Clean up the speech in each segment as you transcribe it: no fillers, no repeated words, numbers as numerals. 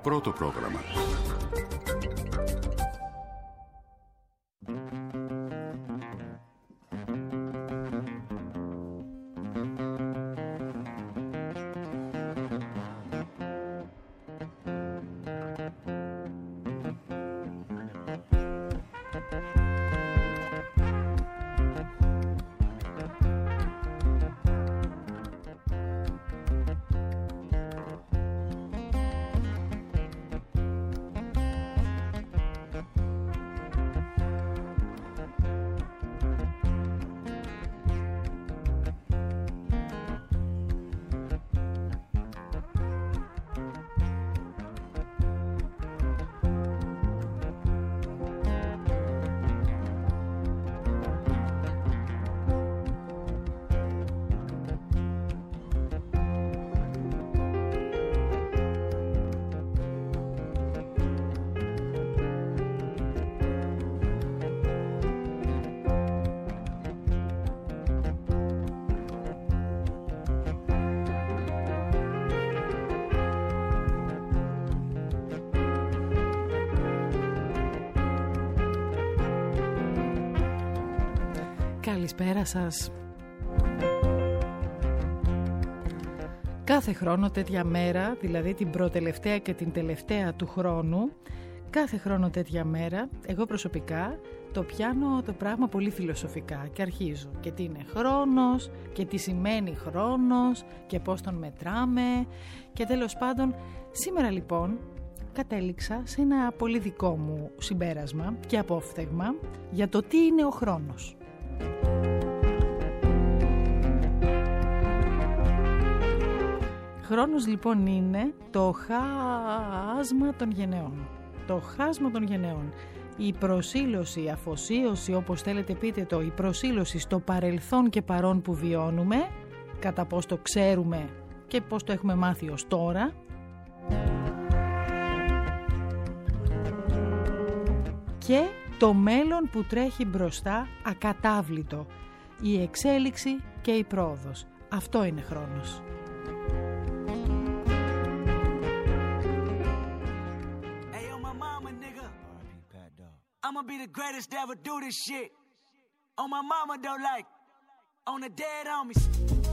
Πρώτο πρόγραμμα. Καλησπέρα σας. Κάθε χρόνο τέτοια μέρα, δηλαδή την προτελευταία και την τελευταία του χρόνου, κάθε χρόνο τέτοια μέρα, εγώ προσωπικά το πιάνω το πράγμα πολύ φιλοσοφικά και αρχίζω. Και τι είναι χρόνος και τι σημαίνει χρόνος και πώς τον μετράμε και τέλος πάντων σήμερα λοιπόν κατέληξα σε ένα πολύ δικό μου συμπέρασμα και απόφθεγμα για το τι είναι ο χρόνος. Χρόνος λοιπόν είναι το χάσμα των γενεών. Το χάσμα των γενεών. Η προσήλωση, η αφοσίωση, όπως θέλετε πείτε το, η προσήλωση στο παρελθόν και παρόν που βιώνουμε, κατά πώς το ξέρουμε και πώς το έχουμε μάθει ως τώρα, και το μέλλον που τρέχει μπροστά ακατάβλητο, η εξέλιξη και η πρόοδος. Αυτό είναι χρόνος. I'ma be the greatest to ever do this shit. On my mama though, like on the dead homies.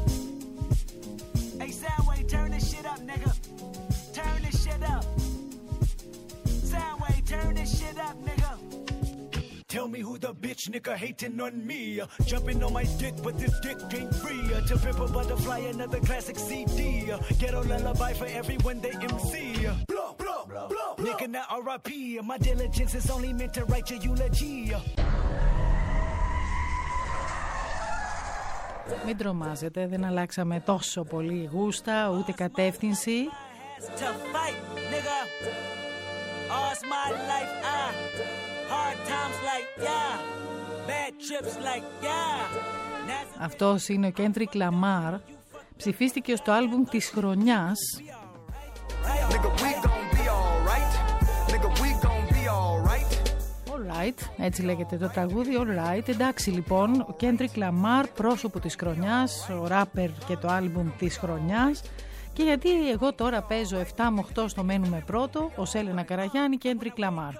Hey Soundwave, turn this shit up, nigga. Turn this shit up. Soundwave, turn this shit up, nigga. Tell me who the bitch nigga hating on me. Jumping on my dick, but this dick ain't free. To pimp a butterfly, another classic CD. Ghetto lullaby for everyone they MC. Blow, blow, blow. Nigga, not R.I.P. My diligence is only meant to write your eulogy. Μην τρομάζετε, δεν αλλάξαμε τόσο πολύ γούστα, ούτε κατεύθυνση. Αυτός είναι ο Kendrick Lamar. Ψηφίστηκε στο άλμπουμ της χρονιάς. Alright, έτσι λέγεται το τραγούδι, alright. Εντάξει λοιπόν, ο Kendrick Lamar, πρόσωπο της χρονιάς, ο ράπερ και το άλμπουμ της χρονιάς. Και γιατί εγώ τώρα παίζω 7 με 8 στο μένουμε πρώτο, ως Έλενα Καραγιάννη, Kendrick Lamar.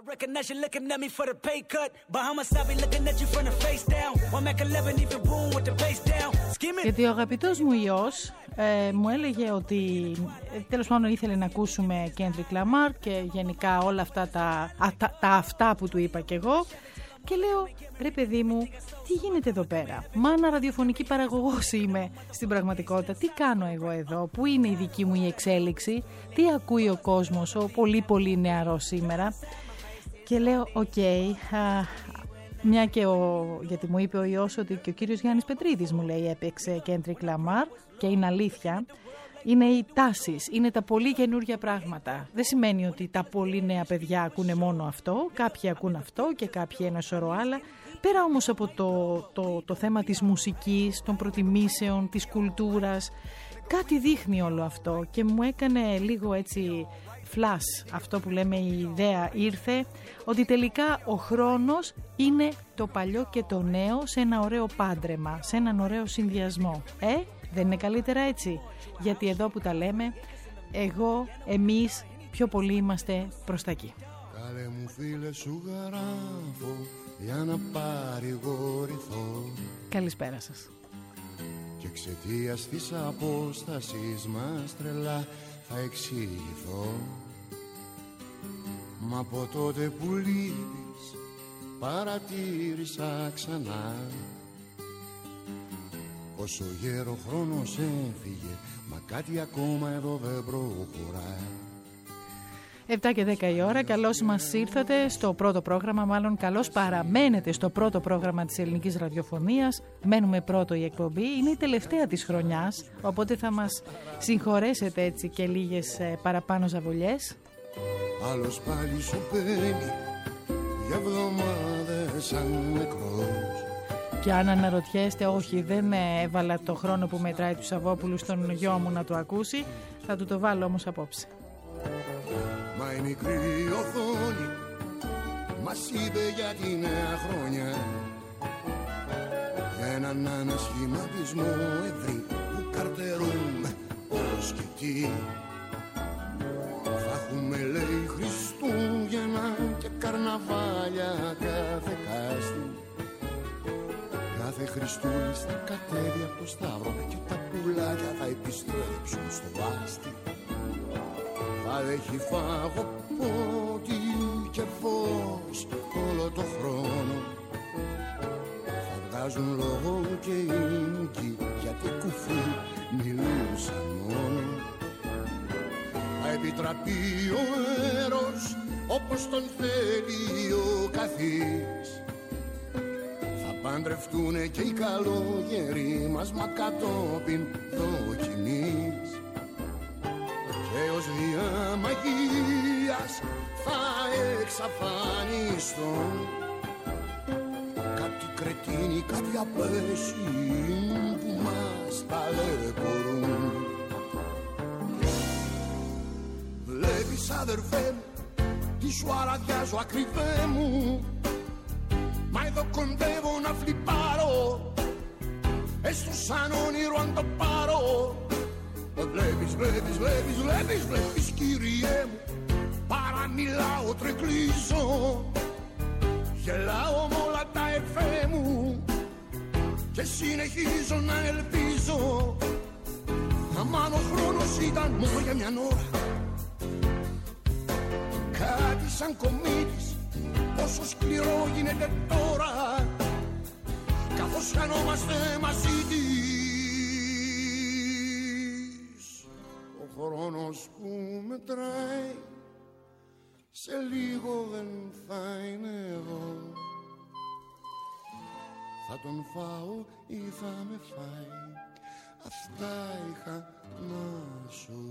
Γιατί ο αγαπητός μου ιός μου έλεγε ότι τέλος πάντων ήθελε να ακούσουμε Kendrick Lamar και γενικά όλα αυτά τα αυτά που του είπα κι εγώ. Και λέω, ρε παιδί μου, τι γίνεται εδώ πέρα? Μάνα ραδιοφωνική παραγωγός είμαι στην πραγματικότητα. Τι κάνω εγώ εδώ? Πού είναι η δική μου η εξέλιξη? Τι ακούει ο κόσμος, ο πολύ πολύ νεαρός σήμερα? Και λέω, μια και γιατί μου είπε ο ιός ότι και ο κύριος Γιάννης Πετρίδης μου λέει έπαιξε Kendrick Lamar και είναι αλήθεια. Είναι οι τάσεις, είναι τα πολύ καινούργια πράγματα. Δεν σημαίνει ότι τα πολύ νέα παιδιά ακούνε μόνο αυτό. Κάποιοι ακούν αυτό και κάποιοι ένα σωρό άλλα. Πέρα όμως από το θέμα της μουσικής, των προτιμήσεων, της κουλτούρας, κάτι δείχνει όλο αυτό και μου έκανε λίγο έτσι flash, αυτό που λέμε η ιδέα ήρθε, ότι τελικά ο χρόνος είναι το παλιό και το νέο σε ένα ωραίο πάντρεμα, σε έναν ωραίο συνδυασμό. Δεν είναι καλύτερα έτσι? Γιατί εδώ που τα λέμε, εγώ, εμείς πιο πολύ είμαστε προς τα εκεί. Καλέ μου φίλε, σου γράφω για να παρηγορηθώ. Καλησπέρα σας. Και εξαιτίας της απόστασης μας τρελά θα εξηγηθώ. Μα από τότε που λείπεις παρατήρησα ξανά πόσο γέρο χρόνος έφυγε, μα κάτι ακόμα εδώ δεν προχωρά. 7 και 10 η ώρα, καλώς μας ήρθατε στο πρώτο πρόγραμμα, μάλλον καλώς παραμένετε στο πρώτο πρόγραμμα της ελληνικής ραδιοφωνίας. Μένουμε πρώτο η εκπομπή, είναι η τελευταία της χρονιάς, οπότε θα μας συγχωρέσετε έτσι και λίγες παραπάνω ζαβολιές. Άλλος πάλι σου παίρνει για εβδομάδες σαν νεκρός. Και αν αναρωτιέστε, όχι, δεν έβαλα το χρόνο που μετράει του Σαββόπουλου στον γιο μου να το ακούσει, θα του το βάλω όμως απόψε. Μα η μικρή οθόνη μας είπε για τη νέα χρονιά, για έναν ανασχηματισμό ευρύ που καρτερούμε ως και τι. Θα έχουμε, λέει, Χριστούγεννα και καρναβάλια κάθε κάστη. Κάθε Χριστούλης θα κατέβει από το Σταύρο και τα πουλάκια θα επιστρέψουν στο βάστη. Θα έχει φάγο, πότι και φως όλο το χρόνο. Θα βγάζουν λόγο και ίνκι, γιατί κουφού μιλούσαν μόνο. Θα επιτραπεί ο έρος όπως τον θέλει ο καθής. Θα παντρευτούνε και οι καλόγεροι μας, μα κατόπιν δοκιμής. Και ως διά μαγείας θα εξαφανιστούν κάτι κρετίνοι, κάτι απέσιοι που μας ταλαιπωρούν. Βλέπεις, αδερφέ μου, τι σου αραδιάζω ακριβέ μου, μα εδώ κοντεύω να φλιπάρω, έστω σαν όνειρο αν το πάρω. Βλέπεις, Κύριε μου, παραμιλάω, τρεκλίζω, γελάω με όλα τα εφέ μου και συνεχίζω να ελπίζω. Αμάν ο χρόνος ήταν μόνο για μια ώρα, κάτι σαν κομίτης, πόσο σκληρό γίνεται τώρα, καθώς χανόμαστε μαζί της. Ο χρόνος που μετράει σε λίγο δεν θα είναι εδώ. Θα τον φάω ή θα με φάει, αυτά είχα να σου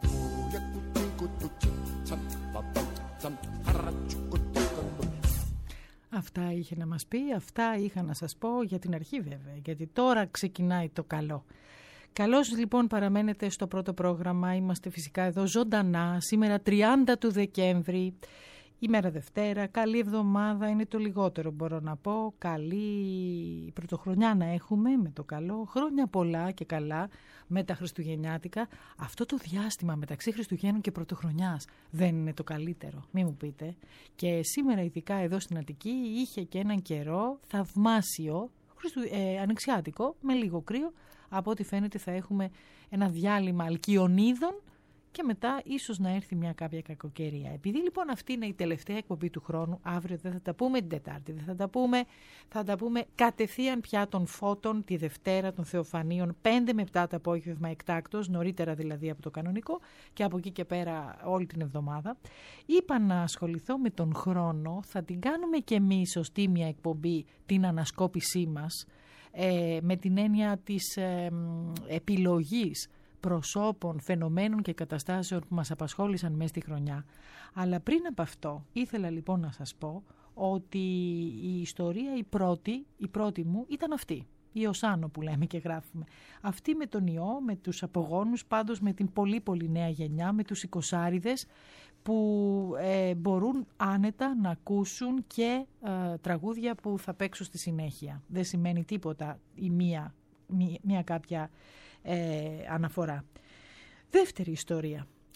Αυτά είχε να μας πει, αυτά είχα να σας πω για την αρχή βέβαια, γιατί τώρα ξεκινάει το καλό. Καλώς λοιπόν παραμένετε στο πρώτο πρόγραμμα, είμαστε φυσικά εδώ ζωντανά, σήμερα 30 του Δεκέμβρη, ημέρα Δευτέρα, καλή εβδομάδα είναι το λιγότερο μπορώ να πω, καλή πρωτοχρονιά να έχουμε με το καλό, χρόνια πολλά και καλά με τα χριστουγεννιάτικα. Αυτό το διάστημα μεταξύ Χριστουγέννων και Πρωτοχρονιάς δεν είναι το καλύτερο, μη μου πείτε. Και σήμερα ειδικά εδώ στην Αττική είχε και έναν καιρό θαυμάσιο, ανοιξιάτικο, με λίγο κρύο. Από ό,τι φαίνεται θα έχουμε ένα διάλειμμα αλκιονίδων και μετά ίσως να έρθει μια κάποια κακοκαιρία. Επειδή λοιπόν αυτή είναι η τελευταία εκπομπή του χρόνου, αύριο δεν θα τα πούμε την Τετάρτη, δεν θα τα πούμε κατευθείαν πια των Φώτων τη Δευτέρα των Θεοφανίων 5 με 7 το απόγευμα εκτάκτως, νωρίτερα δηλαδή από το κανονικό και από εκεί και πέρα όλη την εβδομάδα. Είπα να ασχοληθώ με τον χρόνο, θα την κάνουμε και εμείς σωστή μια εκπομπή, την ανασκόπησή μας, με την έννοια της επιλογής προσώπων, φαινομένων και καταστάσεων που μας απασχόλησαν μέσα στη χρονιά. Αλλά πριν από αυτό ήθελα λοιπόν να σας πω ότι η ιστορία η πρώτη μου ήταν αυτή. Η Οσάνο που λέμε και γράφουμε. Αυτή με τον ιό, με τους απογόνους, πάντως με την πολύ πολύ νέα γενιά, με τους οικοσάριδες που μπορούν άνετα να ακούσουν και τραγούδια που θα παίξω στη συνέχεια. Δεν σημαίνει τίποτα η μία κάποια αναφορά. Δεύτερη ιστορία.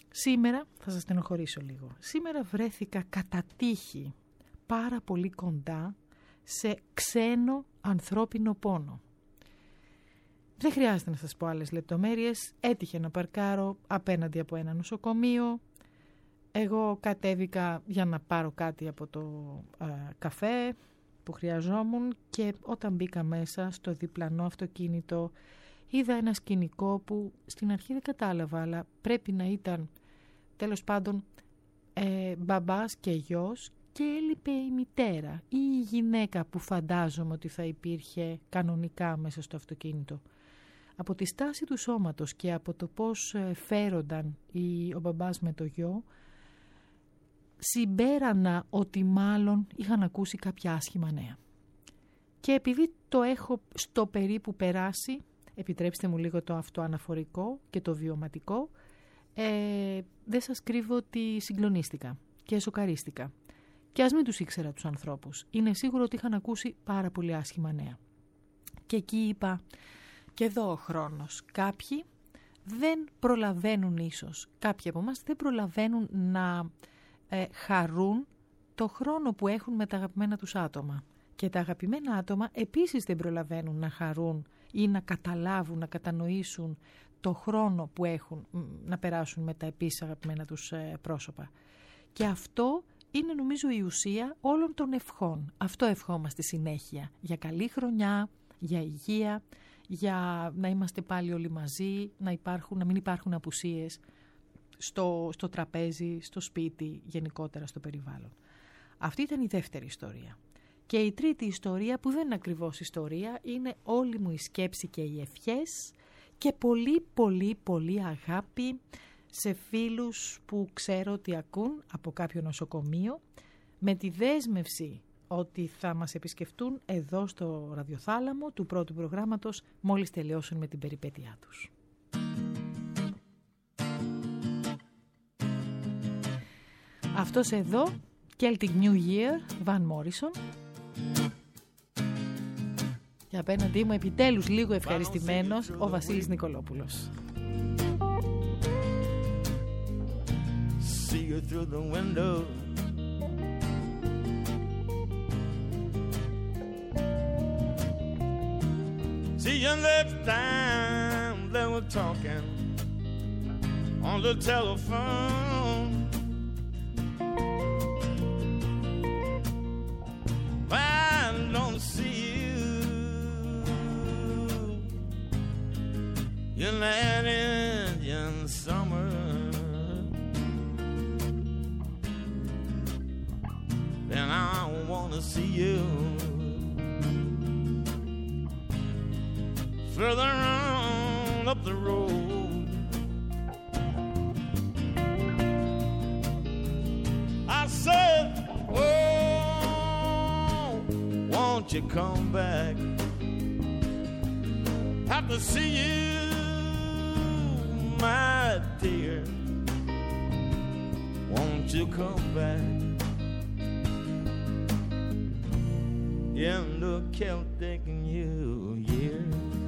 Σήμερα θα σας στενοχωρήσω λίγο. Σήμερα βρέθηκα κατά τύχη πάρα πολύ κοντά σε ξένο ανθρώπινο πόνο. Δεν χρειάζεται να σας πω άλλες λεπτομέρειες. Έτυχε να παρκάρω απέναντι από ένα νοσοκομείο. Εγώ κατέβηκα για να πάρω κάτι από το καφέ που χρειαζόμουν και όταν μπήκα μέσα στο διπλανό αυτοκίνητο είδα ένα σκηνικό που στην αρχή δεν κατάλαβα, αλλά πρέπει να ήταν τέλος πάντων μπαμπάς και γιος και έλειπε η μητέρα ή η γυναίκα που φαντάζομαι ότι θα υπήρχε κανονικά μέσα στο αυτοκίνητο. Από τη στάση του σώματος και από το πώς φέρονταν ο μπαμπάς με το γιο, συμπέρανα ότι μάλλον είχαν ακούσει κάποια άσχημα νέα. Και επειδή το έχω στο περίπου περάσει, επιτρέψτε μου λίγο το αυτοαναφορικό και το βιωματικό, δεν σας κρύβω ότι συγκλονίστηκα και σοκαρίστηκα. Και ας μην τους ήξερα τους ανθρώπους, είναι σίγουρο ότι είχαν ακούσει πάρα πολύ άσχημα νέα. Και εκεί είπα, και εδώ ο χρόνος. Κάποιοι δεν προλαβαίνουν ίσως, κάποιοι από εμάς δεν προλαβαίνουν να χαρούν το χρόνο που έχουν με τα αγαπημένα τους άτομα. Και τα αγαπημένα άτομα επίσης δεν προλαβαίνουν να χαρούν ή να καταλάβουν, να κατανοήσουν το χρόνο που έχουν να περάσουν με τα επίσης αγαπημένα τους πρόσωπα. Και αυτό είναι νομίζω η ουσία όλων των ευχών. Αυτό ευχόμαστε συνέχεια. Για καλή χρονιά, για υγεία, για να είμαστε πάλι όλοι μαζί, να μην υπάρχουν απουσίες στο τραπέζι, στο σπίτι, γενικότερα στο περιβάλλον. Αυτή ήταν η δεύτερη ιστορία. Και η τρίτη ιστορία, που δεν είναι ακριβώς ιστορία, είναι όλη μου η σκέψη και οι ευχές και πολύ πολύ πολύ αγάπη σε φίλους που ξέρω ότι ακούν από κάποιο νοσοκομείο, με τη δέσμευση ότι θα μας επισκεφτούν εδώ στο ραδιοθάλαμο του πρώτου προγράμματος μόλις τελειώσουν με την περιπέτειά τους. Αυτός εδώ, Celtic New Year, Van Morrison. Και απέναντί μου επιτέλους λίγο ευχαριστημένος ο Βασίλης Νικολόπουλος. See you through the window. See you next time they were talking on the telephone. I don't see you. You're an Indian summer. Then I want to see you further on up the road. I said, oh, won't you come back? Have to see you, my dear. Won't you come back? In the Celtic New Year.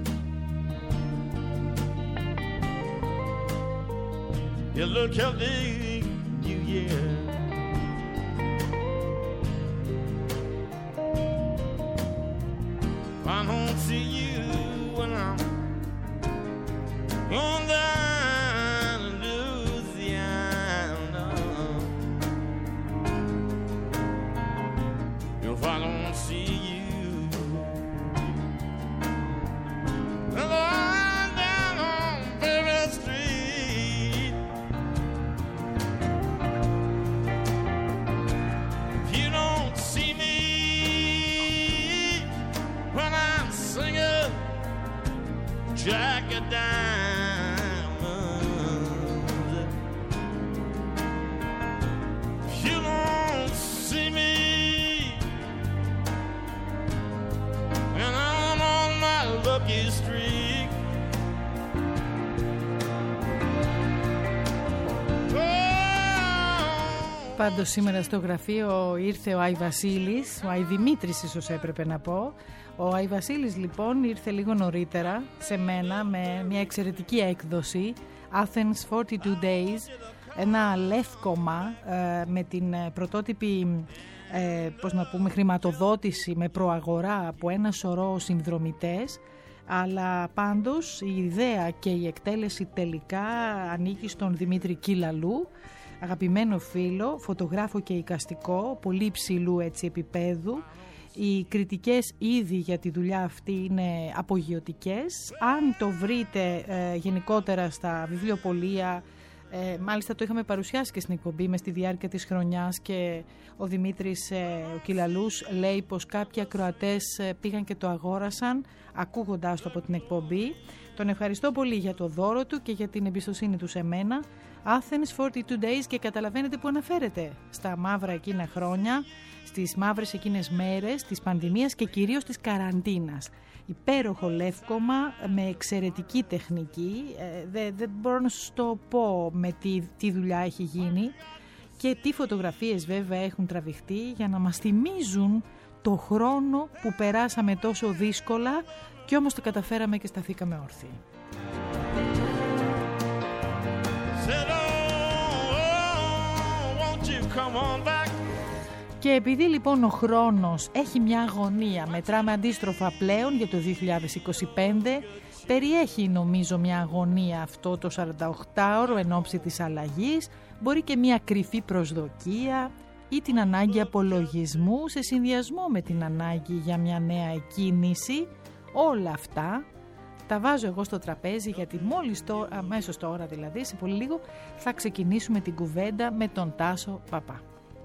In the Celtic New Year. I don't see you when I'm on down in Louisiana. If I don't see you, down on Berry Street. If you don't see me when I'm singing Jack of Diamonds, if you don't see me when I'm on my lucky streak, Πάντως σήμερα στο γραφείο ήρθε ο Άι Βασίλης, ο Άι Δημήτρης ίσως έπρεπε να πω. Ο Άι Βασίλης λοιπόν ήρθε λίγο νωρίτερα σε μένα με μια εξαιρετική έκδοση, Athens 42 Days, ένα λεύκομα με την πρωτότυπη χρηματοδότηση με προαγορά από ένα σωρό συνδρομητές, αλλά πάντως η ιδέα και η εκτέλεση τελικά ανήκει στον Δημήτρη Κυλαλού, αγαπημένο φίλο, φωτογράφο και εικαστικό, πολύ υψηλού επίπεδου. Οι κριτικές ήδη για τη δουλειά αυτή είναι απογειωτικές. Αν το βρείτε γενικότερα στα βιβλιοπωλεία, μάλιστα το είχαμε παρουσιάσει και στην εκπομπή μες στη διάρκεια της χρονιάς, και ο Δημήτρης ο Κυλαλούς λέει πως κάποιοι ακροατές πήγαν και το αγόρασαν ακούγοντάς το από την εκπομπή. Τον ευχαριστώ πολύ για το δώρο του και για την εμπιστοσύνη του σε μένα. Athens 42 Days, και καταλαβαίνετε που αναφέρεται: στα μαύρα εκείνα χρόνια, στις μαύρες εκείνες μέρες της πανδημίας και κυρίως της καραντίνας. Υπέροχο λεύκομα με εξαιρετική τεχνική, δεν μπορώ να σας το πω με τι δουλειά έχει γίνει και τι φωτογραφίες βέβαια έχουν τραβηχτεί για να μας θυμίζουν το χρόνο που περάσαμε τόσο δύσκολα και όμως το καταφέραμε και σταθήκαμε όρθιοι. Και επειδή λοιπόν ο χρόνος έχει μια αγωνία, μετράμε αντίστροφα πλέον για το 2025, περιέχει νομίζω μια αγωνία αυτό το 48ωρο εν ώψη της αλλαγής, μπορεί και μια κρυφή προσδοκία ή την ανάγκη απολογισμού σε συνδυασμό με την ανάγκη για μια νέα εκκίνηση. Όλα αυτά τα βάζω εγώ στο τραπέζι, γιατί μόλις τώρα, αμέσως τώρα δηλαδή, σε πολύ λίγο, θα ξεκινήσουμε την κουβέντα με τον Τάσο Παπά.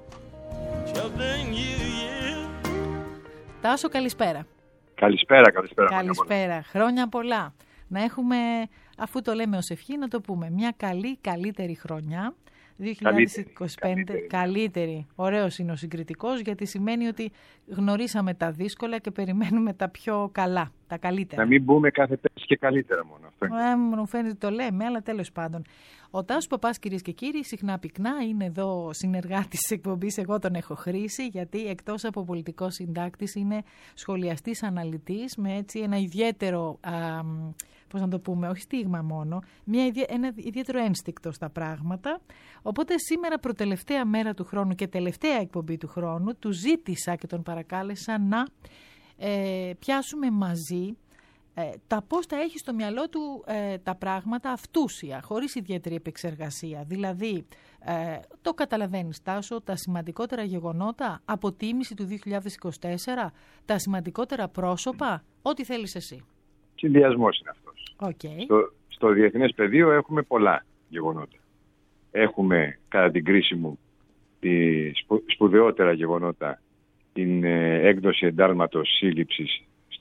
Τάσο, καλησπέρα. Καλησπέρα. Χρόνια πολλά. Να έχουμε, αφού το λέμε ως ευχή, να το πούμε, μια καλύτερη χρονιά. 2025 καλύτερη. Ωραίος είναι ο συγκριτικός, γιατί σημαίνει ότι γνωρίσαμε τα δύσκολα και περιμένουμε τα πιο καλά, τα καλύτερα. Να μην μπούμε κάθε πέρσι και καλύτερα μόνο. Μου φαίνεται το λέμε, αλλά τέλος πάντων. Ο Τάσος Παπάς, κυρίες και κύριοι, συχνά πυκνά είναι εδώ συνεργάτης της εκπομπής. Εγώ τον έχω χρήσει, γιατί εκτός από πολιτικός συντάκτης είναι σχολιαστής αναλυτής με έτσι ένα ιδιαίτερο, πώς να το πούμε, όχι στίγμα μόνο, ένα ιδιαίτερο ένστικτο στα πράγματα. Οπότε σήμερα, προτελευταία μέρα του χρόνου και τελευταία εκπομπή του χρόνου, του ζήτησα και τον παρακάλεσα να πιάσουμε μαζί τα πώς τα έχει στο μυαλό του τα πράγματα αυτούσια, χωρίς ιδιαίτερη επεξεργασία. Δηλαδή, το καταλαβαίνεις, Τάσο, τα σημαντικότερα γεγονότα, αποτίμηση του 2024, τα σημαντικότερα πρόσωπα, ό,τι θέλεις εσύ. Συνδυασμός είναι αυτός. Okay. Στο διεθνές πεδίο έχουμε πολλά γεγονότα. Έχουμε, κατά την κρίση μου, τη σπουδαιότερα γεγονότα, την έκδοση εντάλματος σύλληψης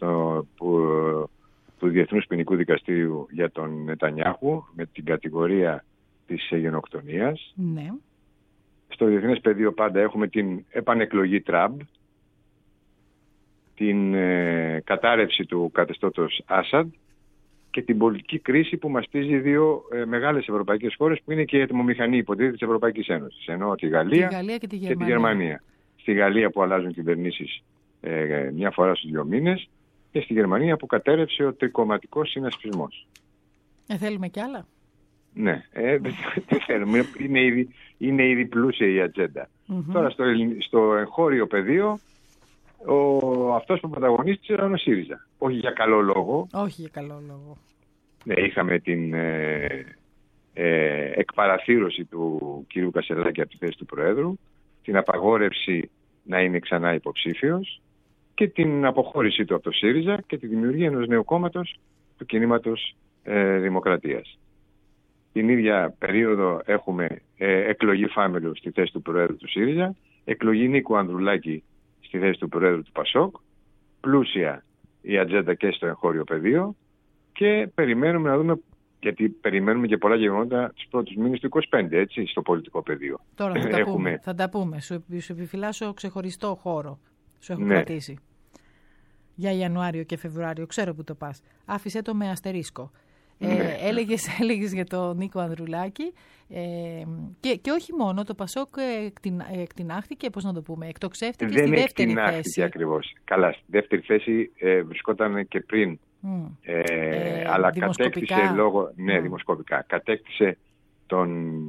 του Διεθνούς Ποινικού Δικαστήριου για τον Νετανιάχου με την κατηγορία της γενοκτονίας. Ναι. Στο διεθνές πεδίο πάντα έχουμε την επανεκλογή Τραμπ, την κατάρρευση του καθεστώτος Άσαντ και την πολιτική κρίση που μαστίζει δύο μεγάλες ευρωπαϊκές χώρες που είναι και η ατμομηχανή υποτίθεται της Ευρωπαϊκής Ένωσης. Ενώ τη Γαλλία και τη Γερμανία. Στη Γαλλία που αλλάζουν κυβερνήσεις μια φορά στους 2 μήνες και στη Γερμανία που κατέρευσε ο τρικομματικός συνασπισμός. Θέλουμε κι άλλα. Ναι, δεν θέλουμε. Είναι ήδη πλούσια η ατζέντα. Τώρα στο εγχώριο πεδίο αυτός που πρωταγωνίστησε ήταν ο ΣΥΡΙΖΑ. Όχι για καλό λόγο. Ναι, είχαμε την εκπαραθύρωση του κυρίου Κασελάκη από τη θέση του Προέδρου, την απαγόρευση να είναι ξανά υποψήφιος και την αποχώρησή του από το ΣΥΡΙΖΑ και τη δημιουργία ενός νέου κόμματος, του κινήματος Δημοκρατίας. Την ίδια περίοδο έχουμε εκλογή Φάμελου στη θέση του Προέδρου του ΣΥΡΙΖΑ, εκλογή Νίκου Ανδρουλάκη στη θέση του Προέδρου του ΠΑΣΟΚ, πλούσια η ατζέντα και στο εγχώριο πεδίο, και περιμένουμε να δούμε, γιατί περιμένουμε και πολλά γεγονότα τους πρώτους μήνες του 2025, έτσι, στο πολιτικό πεδίο. Τώρα θα τα πούμε. Σου επιφυλάσσω ξεχωριστό χώρο. Σου έχω κρατήσει. Για Ιανουάριο και Φεβρουάριο, ξέρω που το πας. Άφησε το με αστερίσκο. Έλεγες για τον Νίκο Ανδρουλάκη και όχι μόνο, το ΠΑΣΟΚ εκτινάχθηκε, πώς να το πούμε, εκτοξεύτηκε στη δεύτερη θέση. Δεν εκτινάχθηκε ακριβώς. Καλά, στη δεύτερη θέση βρισκόταν και πριν, αλλά κατέκτησε λόγω, δημοσκοπικά, κατέκτησε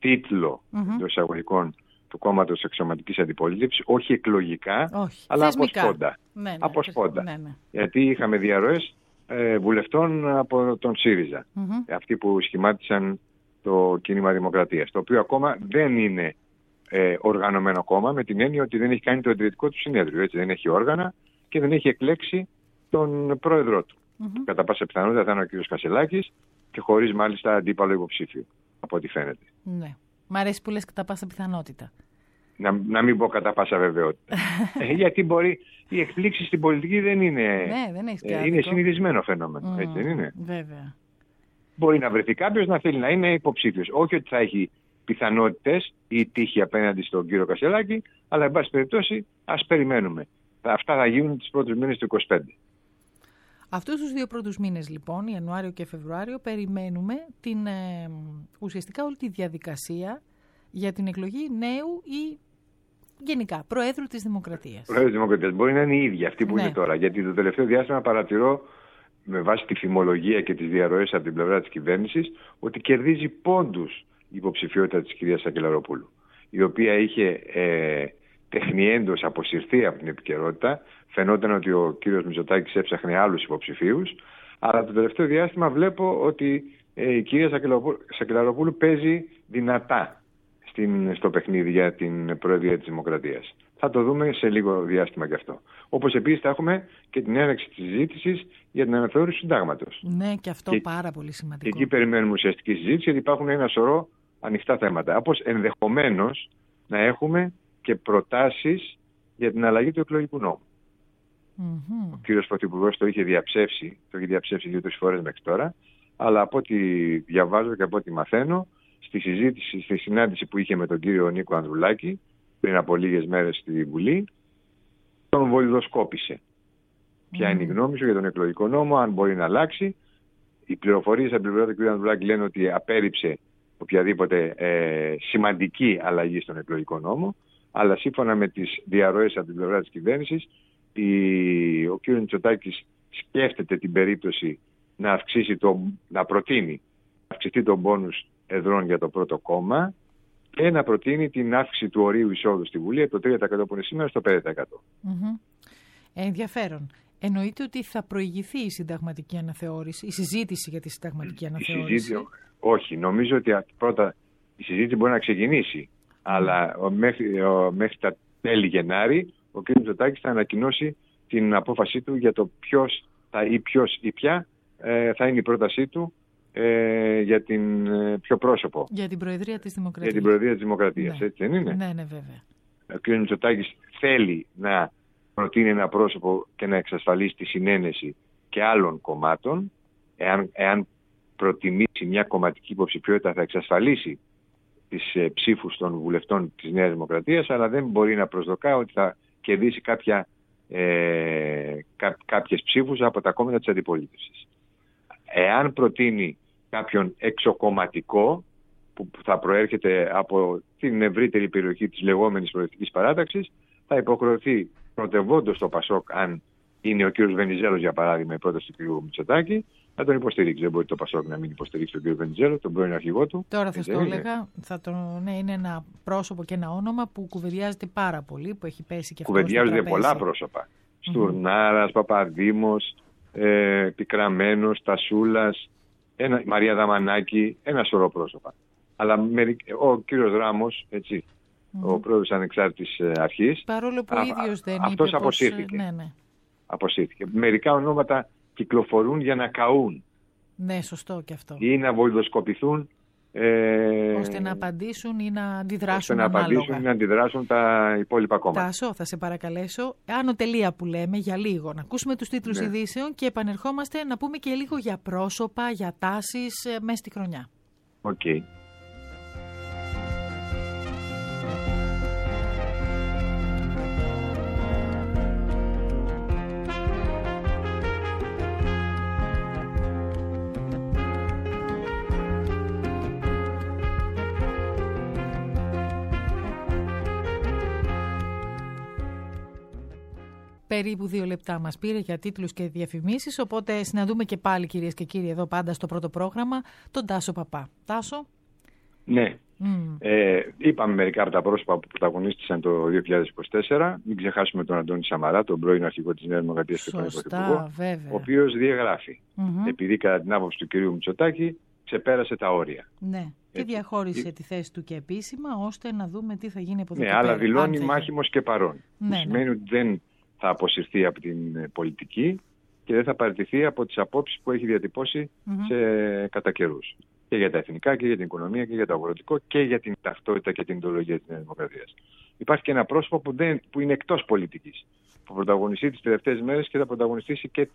τίτλο εντός εισαγωγικών του κόμματος αξιωματικής αντιπολίτευσης, όχι εκλογικά, αλλά θεσμικά. Από σπόντα. Ναι. Γιατί είχαμε διαρροές βουλευτών από τον ΣΥΡΙΖΑ, αυτοί που σχημάτισαν το κίνημα Δημοκρατίας, το οποίο ακόμα δεν είναι οργανωμένο κόμμα, με την έννοια ότι δεν έχει κάνει το ιδρυτικό του συνέδριο, έτσι, δεν έχει όργανα και δεν έχει εκλέξει τον πρόεδρό του. Κατά πάσα πιθανότητα θα είναι ο κ. Κασελάκης και χωρίς μάλιστα αντίπαλο υποψήφιο, από ό,τι φαίνεται. Ναι. Μ' αρέσει που λες κατά πάσα πιθανότητα. Να μην πω κατά πάσα βεβαιότητα. Γιατί μπορεί, οι εκπλήξεις στην πολιτική δεν είναι. Είναι συνηθισμένο φαινόμενο. Έτσι δεν είναι? Βέβαια. Μπορεί να βρεθεί κάποιος να θέλει να είναι υποψήφιος. Όχι ότι θα έχει πιθανότητες ή τύχη απέναντι στον κύριο Κασελάκη, αλλά εν πάση περιπτώσει ας περιμένουμε. Αυτά θα γίνουν τις πρώτες μήνες του 2025. Αυτούς τους 2 πρώτους μήνες λοιπόν, Ιανουάριο και Φεβρουάριο, περιμένουμε ουσιαστικά όλη τη διαδικασία για την εκλογή νέου ή γενικά Προέδρου της Δημοκρατίας. Προέδρου της Δημοκρατίας. Μπορεί να είναι η ίδια αυτή που είναι τώρα. Γιατί το τελευταίο διάστημα παρατηρώ, με βάση τη φημολογία και τις διαρροές από την πλευρά της κυβέρνησης, ότι κερδίζει πόντους η υποψηφιότητα της κυρίας Σακελαροπούλου, η οποία είχε τεχνιέντος αποσυρθεί από την επικαιρότητα. Φαινόταν ότι ο κύριος Μητσοτάκης έψαχνε άλλους υποψηφίους, αλλά το τελευταίο διάστημα βλέπω ότι η κυρία Σακελαροπούλου παίζει δυνατά στο παιχνίδι για την Προεδρία της Δημοκρατίας. Θα το δούμε σε λίγο διάστημα κι αυτό. Όπως επίσης θα έχουμε και την έναρξη της συζήτησης για την αναθεώρηση του συντάγματος. Ναι, και αυτό πάρα πολύ σημαντικό. Και εκεί περιμένουμε ουσιαστική συζήτηση, γιατί υπάρχουν ένα σωρό ανοιχτά θέματα. Όπως ενδεχομένως να έχουμε και προτάσεις για την αλλαγή του εκλογικού νόμου. Ο κύριος Πρωθυπουργός το είχε διαψεύσει 2-3 φορές μέχρι τώρα, αλλά από ό,τι διαβάζω και από ό,τι μαθαίνω, στη συνάντηση που είχε με τον κύριο Νίκο Ανδρουλάκη πριν από λίγες μέρες στη Βουλή, τον βολιδοσκόπησε. Ποια είναι η γνώμη σου για τον εκλογικό νόμο, αν μπορεί να αλλάξει? Οι πληροφορίες από την πλευρά του κ. Ανδρουλάκη λένε ότι απέρριψε οποιαδήποτε σημαντική αλλαγή στον εκλογικό νόμο, αλλά σύμφωνα με τις διαρροές από την πλευρά της κυβέρνησης, ο κ. Μητσοτάκης σκέφτεται την περίπτωση να προτείνει να αυξηθεί τον μπόνους εδρών για το πρώτο κόμμα και να προτείνει την αύξηση του ορίου εισόδου στη Βουλή από το 3% που είναι σήμερα στο 5%. Ενδιαφέρον. Εννοείται ότι θα προηγηθεί η συνταγματική αναθεώρηση, η συζήτηση για τη συνταγματική αναθεώρηση? Όχι. Νομίζω ότι πρώτα η συζήτηση μπορεί να ξεκινήσει, αλλά μέχρι τα τέλη Γενάρη ο κ. Μητσοτάκης θα ανακοινώσει την απόφασή του για το ποιος ή ποια θα είναι η πρότασή του για την ποιο πρόσωπο. Για την Προεδρία της Δημοκρατίας. Για την Προεδρία της Δημοκρατίας, έτσι δεν είναι? Ναι, βέβαια. Ο κ. Μητσοτάκης θέλει να προτείνει ένα πρόσωπο και να εξασφαλίσει τη συνένεση και άλλων κομμάτων. Εάν προτιμήσει μια κομματική υποψηφιότητα, θα εξασφαλίσει τις ψήφους των βουλευτών της Νέας Δημοκρατίας, αλλά δεν μπορεί να προσδοκά ότι θα κερδίσει κάποιες ψήφους από τα κόμματα της αντιπολίτευσης. Εάν προτείνει κάποιον εξοκομματικό που θα προέρχεται από την ευρύτερη περιοχή της λεγόμενης προεδρικής παράταξης, θα υποχρεωθεί πρωτευόντως το ΠΑΣΟΚ, αν είναι ο κ. Βενιζέλος για παράδειγμα η πρόταση του κ. Μητσοτάκη, να τον υποστηρίξει. Δεν μπορεί το ΠΑΣΟΚ να μην υποστηρίξει τον κ. Βενιζέλο, τον πρώην αρχηγό του. Τώρα θα το έλεγα, είναι ένα πρόσωπο και ένα όνομα που κουβεντιάζεται πάρα πολύ, που έχει πέσει και αυτό. Κουβεντιάζονται πολλά πρόσωπα. Στουρνάρας, Παπαδήμος, Πικραμένος, Τασούλας, Μαρία Δαμανάκη, ένα σωρό πρόσωπα. Αλλά ο κύριος Ράμος, έτσι, ο πρόεδρος ανεξάρτητης αρχής, παρόλο που ο ίδιος δεν αυτός αποσύρθηκε. Ναι. Αποσύρθηκε. Μερικά ονόματα κυκλοφορούν για να καούν. Ναι, σωστό και αυτό. Ή να βοηδοσκοπηθούν. Ώστε να απαντήσουν ή να αντιδράσουν ώστε να απαντήσουν ή να αντιδράσουν τα υπόλοιπα κόμματα. Τάσο, θα σε παρακαλέσω, άνω τελεία που λέμε, για λίγο, να ακούσουμε τους τίτλους ειδήσεων και επανερχόμαστε να πούμε και λίγο για πρόσωπα, για τάσεις μέσα στη χρονιά. Οκ. Περίπου 2 λεπτά μας πήρε για τίτλους και διαφημίσεις, οπότε συναντούμε και πάλι, κυρίες και κύριοι, εδώ πάντα στο πρώτο πρόγραμμα, τον Τάσο Παπά. Τάσο. Ναι, Είπαμε μερικά από τα πρόσωπα που πρωταγωνίστησαν το 2024. Μην ξεχάσουμε τον Αντώνη Σαμαρά, τον πρώην αρχηγό της Νέας Δημοκρατίας και πρώην πρωθυπουργό, ο οποίος διαγράφει. Επειδή κατά την άποψη του κυρίου Μητσοτάκη ξεπέρασε τα όρια. Ναι. Και διαχώρισε τη θέση του και επίσημα, ώστε να δούμε τι θα γίνει από εδώ και πέρα. πέρα. Αλλά δηλώνει μάχημος και παρόν. Ναι, που σημαίνει ότι δεν θα αποσυρθεί από την πολιτική και δεν θα παραιτηθεί από τις απόψεις που έχει διατυπώσει κατά καιρούς. Και για τα εθνικά και για την οικονομία και για το αγροτικό και για την ταυτότητα και την ιδεολογία της Νέας Δημοκρατίας. Υπάρχει και ένα πρόσωπο που είναι εκτός πολιτικής, που πρωταγωνιστεί τις τελευταίες μέρες και θα πρωταγωνιστήσει και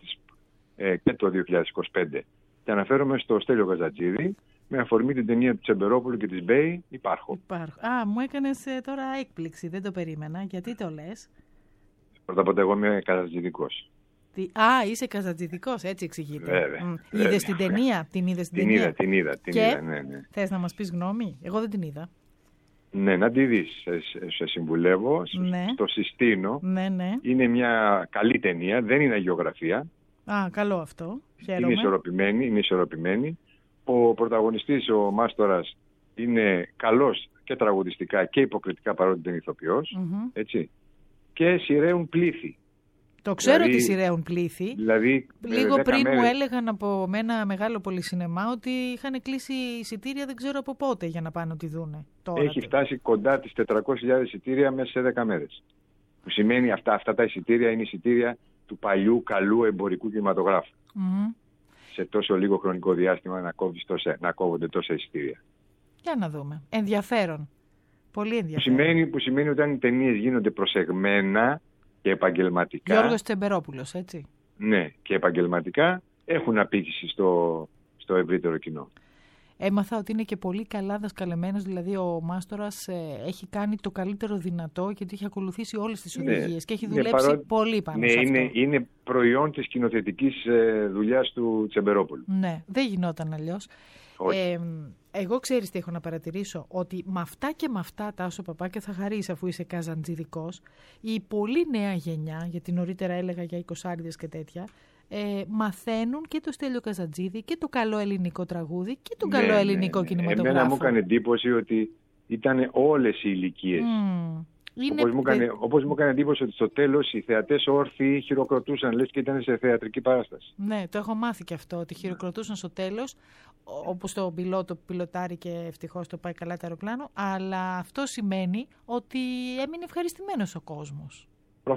το 2025. Και αναφέρομαι στο Στέλιο Καζατζίδη, με αφορμή την ταινία του Τσεμπερόπουλου και της Μπέη, Υπάρχω. Α, μου έκανες τώρα έκπληξη, δεν το περίμενα. Γιατί το λες? Πρώτα απ' όλα εγώ είμαι καζατζηδικός. Α, είσαι καζατζηδικός, έτσι εξηγείται. Βέβαια. Είδες την ταινία? Την είδες την ταινία? Την είδα, ναι. Θες να μας πεις γνώμη? Εγώ δεν την είδα. Ναι, να τη δεις. Σε συμβουλεύω, στο συστήνω. Ναι. Είναι μια καλή ταινία, δεν είναι αγιογραφία. Α, καλό αυτό. Χαίρομαι. Είναι ισορροπημένη. Ο πρωταγωνιστής, ο Μάστορας, είναι καλός και τραγουδιστικά και υποκριτικά, παρότι δεν είναι ηθοποιός. Έτσι. Και σειραίουν πλήθη. Το ξέρω ότι σειραίουν πλήθη. Δηλαδή, λίγο πριν μου έλεγαν από ένα μεγάλο πολυσινεμά ότι είχαν κλείσει εισιτήρια δεν ξέρω από πότε για να πάνε να τη δούνε. Έχει φτάσει κοντά τις 400.000 εισιτήρια μέσα σε 10 μέρες. Που σημαίνει αυτά τα εισιτήρια είναι εισιτήρια του παλιού καλού εμπορικού κινηματογράφου. Σε τόσο λίγο χρονικό διάστημα να κόβονται τόσα εισιτήρια. Για να δούμε. Ενδιαφέρον. Πολύ ενδιαφέρον. Που σημαίνει ότι αν οι ταινίες γίνονται προσεγμένα και επαγγελματικά. Γιώργος Τσεμπερόπουλος, έτσι. Ναι, και επαγγελματικά έχουν απήχηση στο ευρύτερο κοινό. Έμαθα ότι είναι και πολύ καλά δασκαλεμένος, δηλαδή ο Μάστορας έχει κάνει το καλύτερο δυνατό γιατί έχει ακολουθήσει όλες τις οδηγίες και έχει δουλέψει πολύ πάνω σε αυτό. Είναι προϊόν της σκηνοθετικής δουλειάς του Τσεμπερόπουλου. Ναι, δεν γινόταν αλλιώς. Εγώ ξέρεις τι έχω να παρατηρήσω, ότι με αυτά και με αυτά, Τάσο Παπά, και θα χαρείς αφού είσαι καζαντζηδικός, η πολύ νέα γενιά, γιατί νωρίτερα έλεγα για 20άριδες και τέτοια, μαθαίνουν και το Στέλιο Καζατζίδη και το καλό ελληνικό τραγούδι και τον καλό ελληνικό κινηματογράφο. Εμένα μου έκανε εντύπωση ότι ήταν όλες οι ηλικίες. Όπως μου έκανε εντύπωση ότι στο τέλος οι θεατές όρθιοι χειροκροτούσαν, λες και ήταν σε θεατρική παράσταση. Ναι, το έχω μάθει και αυτό, ότι χειροκροτούσαν στο τέλος, όπως το πιλότο που πιλοτάρει και ευτυχώς το πάει καλά το αεροπλάνο, αλλά αυτό σημαίνει ότι έμεινε ευχαριστημένος ο κόσμος.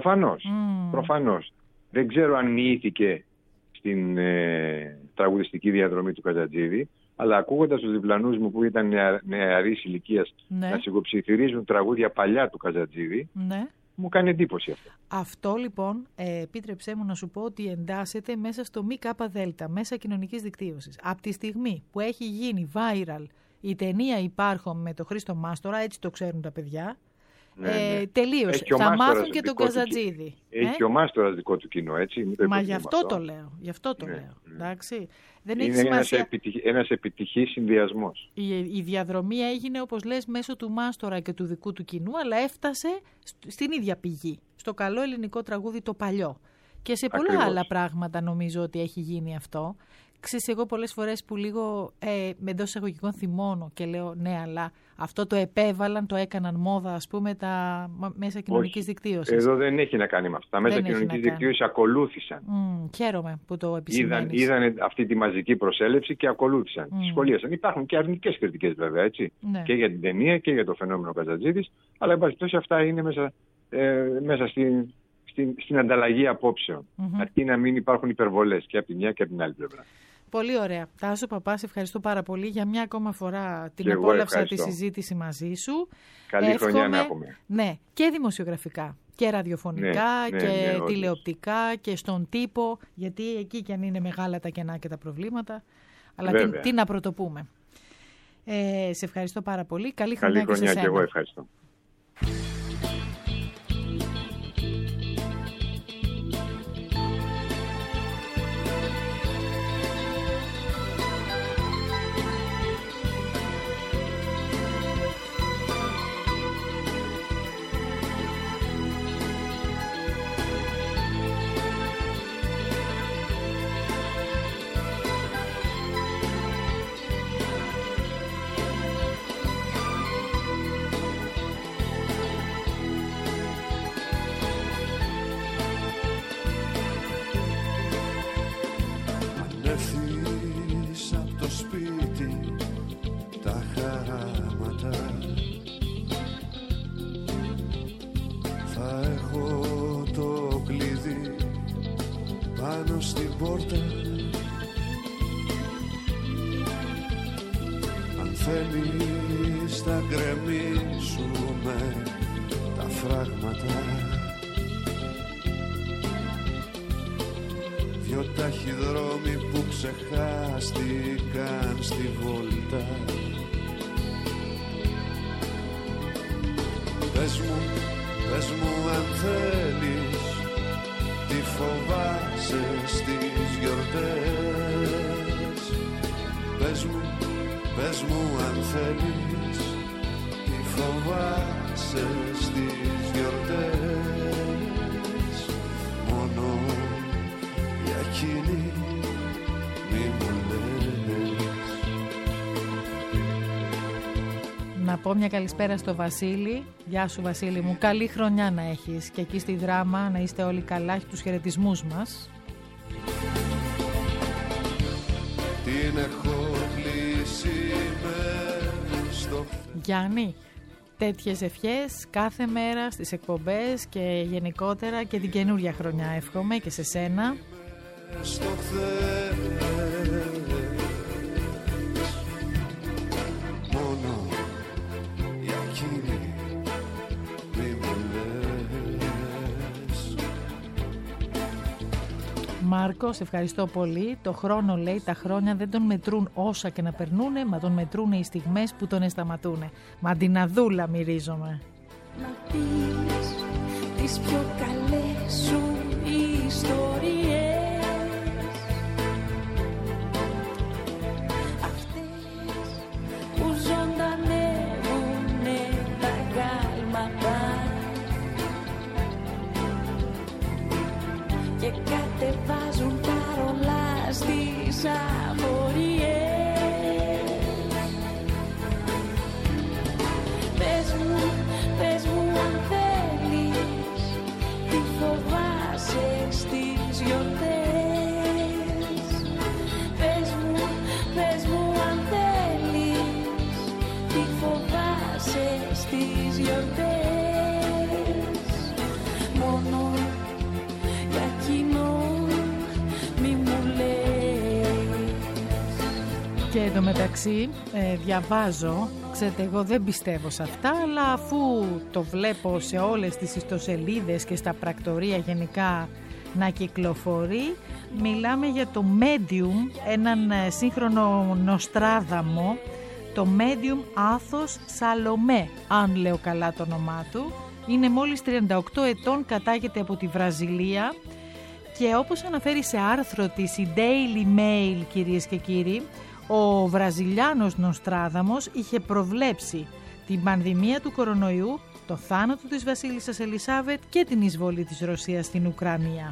Προφανώς. Δεν ξέρω αν μοιήθηκε στην τραγουδιστική διαδρομή του Καζατζίδη, αλλά ακούγοντας τους διπλανούς μου που ήταν νεαρής ηλικίας να σιγοψιθυρίζουν τραγούδια παλιά του Καζατζίδη, μου κάνει εντύπωση αυτό. Αυτό λοιπόν, επίτρεψέ μου να σου πω ότι εντάσσεται μέσα στο ΜΚΔ, μέσα κοινωνικής δικτύωσης. Από τη στιγμή που έχει γίνει viral η ταινία Υπάρχω με τον Χρήστο Μάστορα, έτσι το ξέρουν τα παιδιά, τελείωσε. Θα μάθουν και τον Καζατζίδη. Έχει και ο Μάστορας δικό του κοινό, έτσι. Μα γι' αυτό το λέω. Εντάξει. Δεν είναι ένας επιτυχής συνδυασμός. Η διαδρομή έγινε, όπως λες, μέσω του Μάστορα και του δικού του κοινού, αλλά έφτασε στην ίδια πηγή. Στο καλό ελληνικό τραγούδι το παλιό. Και σε πολλά άλλα πράγματα νομίζω ότι έχει γίνει αυτό. Ξέρεις, εγώ πολλές φορές που λίγο με εντός εισαγωγικών θυμώνω και λέω ναι, αλλά αυτό το επέβαλαν, το έκαναν μόδα, ας πούμε, τα μέσα κοινωνικής δικτύωσης. Εδώ δεν έχει να κάνει με αυτό. Τα μέσα κοινωνικής δικτύωσης ακολούθησαν. Χαίρομαι που το επισημαίνεις. Είδαν αυτή τη μαζική προσέλευση και ακολούθησαν. Σχολίασαν. Υπάρχουν και αρνητικές κριτικές βέβαια, έτσι. Ναι. Και για την ταινία και για το φαινόμενο Καζατζίδης. Αλλά εν πάση περιπτώσει αυτά είναι μέσα στην ανταλλαγή απόψεων. Αρκεί να μην υπάρχουν υπερβολές και από τη μια και από την άλλη πλευρά. Πολύ ωραία. Τάσο Παπά, σε ευχαριστώ πάρα πολύ. Για μια ακόμα φορά την απόλαυσα τη συζήτηση μαζί σου. Καλή χρονιά να έχουμε. Ναι, και δημοσιογραφικά και ραδιοφωνικά και τηλεοπτικά και στον τύπο, γιατί εκεί κι αν είναι μεγάλα τα κενά και τα προβλήματα. Αλλά τι να πρωτοπούμε. Σε ευχαριστώ πάρα πολύ. Καλή χρονιά και σε σένα. Και εγώ ευχαριστώ. έχω το κλειδί πάνω στην πόρτα. Αν θέλεις θα γκρεμίσουμε τα φράγματα. Δυο ταχυδρόμοι που ξεχάστηκαν στη βόλτα. Πες μου αν θέλεις, τι φοβάσαι στις γιορτές. Πες μου αν θέλεις, τι φοβάσαι στις γιορτές. Μόνο για εκείνη μη μου λες. Να πω μια καλησπέρα στο Βασίλη. Γεια σου Βασίλη μου, καλή χρονιά να έχεις και εκεί στη Δράμα να είστε όλοι καλά, έχει τους χαιρετισμούς μας. Την έχω κλεισιμένη στο... Γιάννη, τέτοιες ευχές κάθε μέρα στις εκπομπές και γενικότερα και την καινούρια χρονιά εύχομαι και σε σένα. Στο χθες, μόνο για εκείνη μη μου λες. Μάρκο, σε ευχαριστώ πολύ. Το χρόνο, λέει, τα χρόνια δεν τον μετρούν όσα και να περνούνε, μα τον μετρούν οι στιγμές που τον εσταματούνε. Μαντιναδούλα μυρίζομαι. Να πεις τις πιο καλές σου ιστορίες, αυτές που ζωντανεύουνε τα κάλματα και κατεβάζουν παρόλα στις απορίες. Πες μου αν θέλεις, τι φοβάσαι στις γιορτές. Πες μου αν θέλεις, τι φοβάσαι στις γιορτές. Μόνο για εκείνο μη μου λες. Και εντωμεταξύ διαβάζω, ξέρετε εγώ δεν πιστεύω σε αυτά, αλλά αφού το βλέπω σε όλες τις ιστοσελίδες και στα πρακτορία γενικά να κυκλοφορεί, μιλάμε για το Medium, έναν σύγχρονο Νοστράδαμο, το Medium Άθος Σαλομέ, αν λέω καλά το όνομά του. Είναι μόλις 38 ετών, κατάγεται από τη Βραζιλία και όπως αναφέρει σε άρθρο της η Daily Mail, κυρίες και κύριοι, ο Βραζιλιάνος Νοστράδαμος είχε προβλέψει την πανδημία του κορονοϊού, το θάνατο της βασίλισσας Ελισάβετ και την εισβολή της Ρωσίας στην Ουκρανία.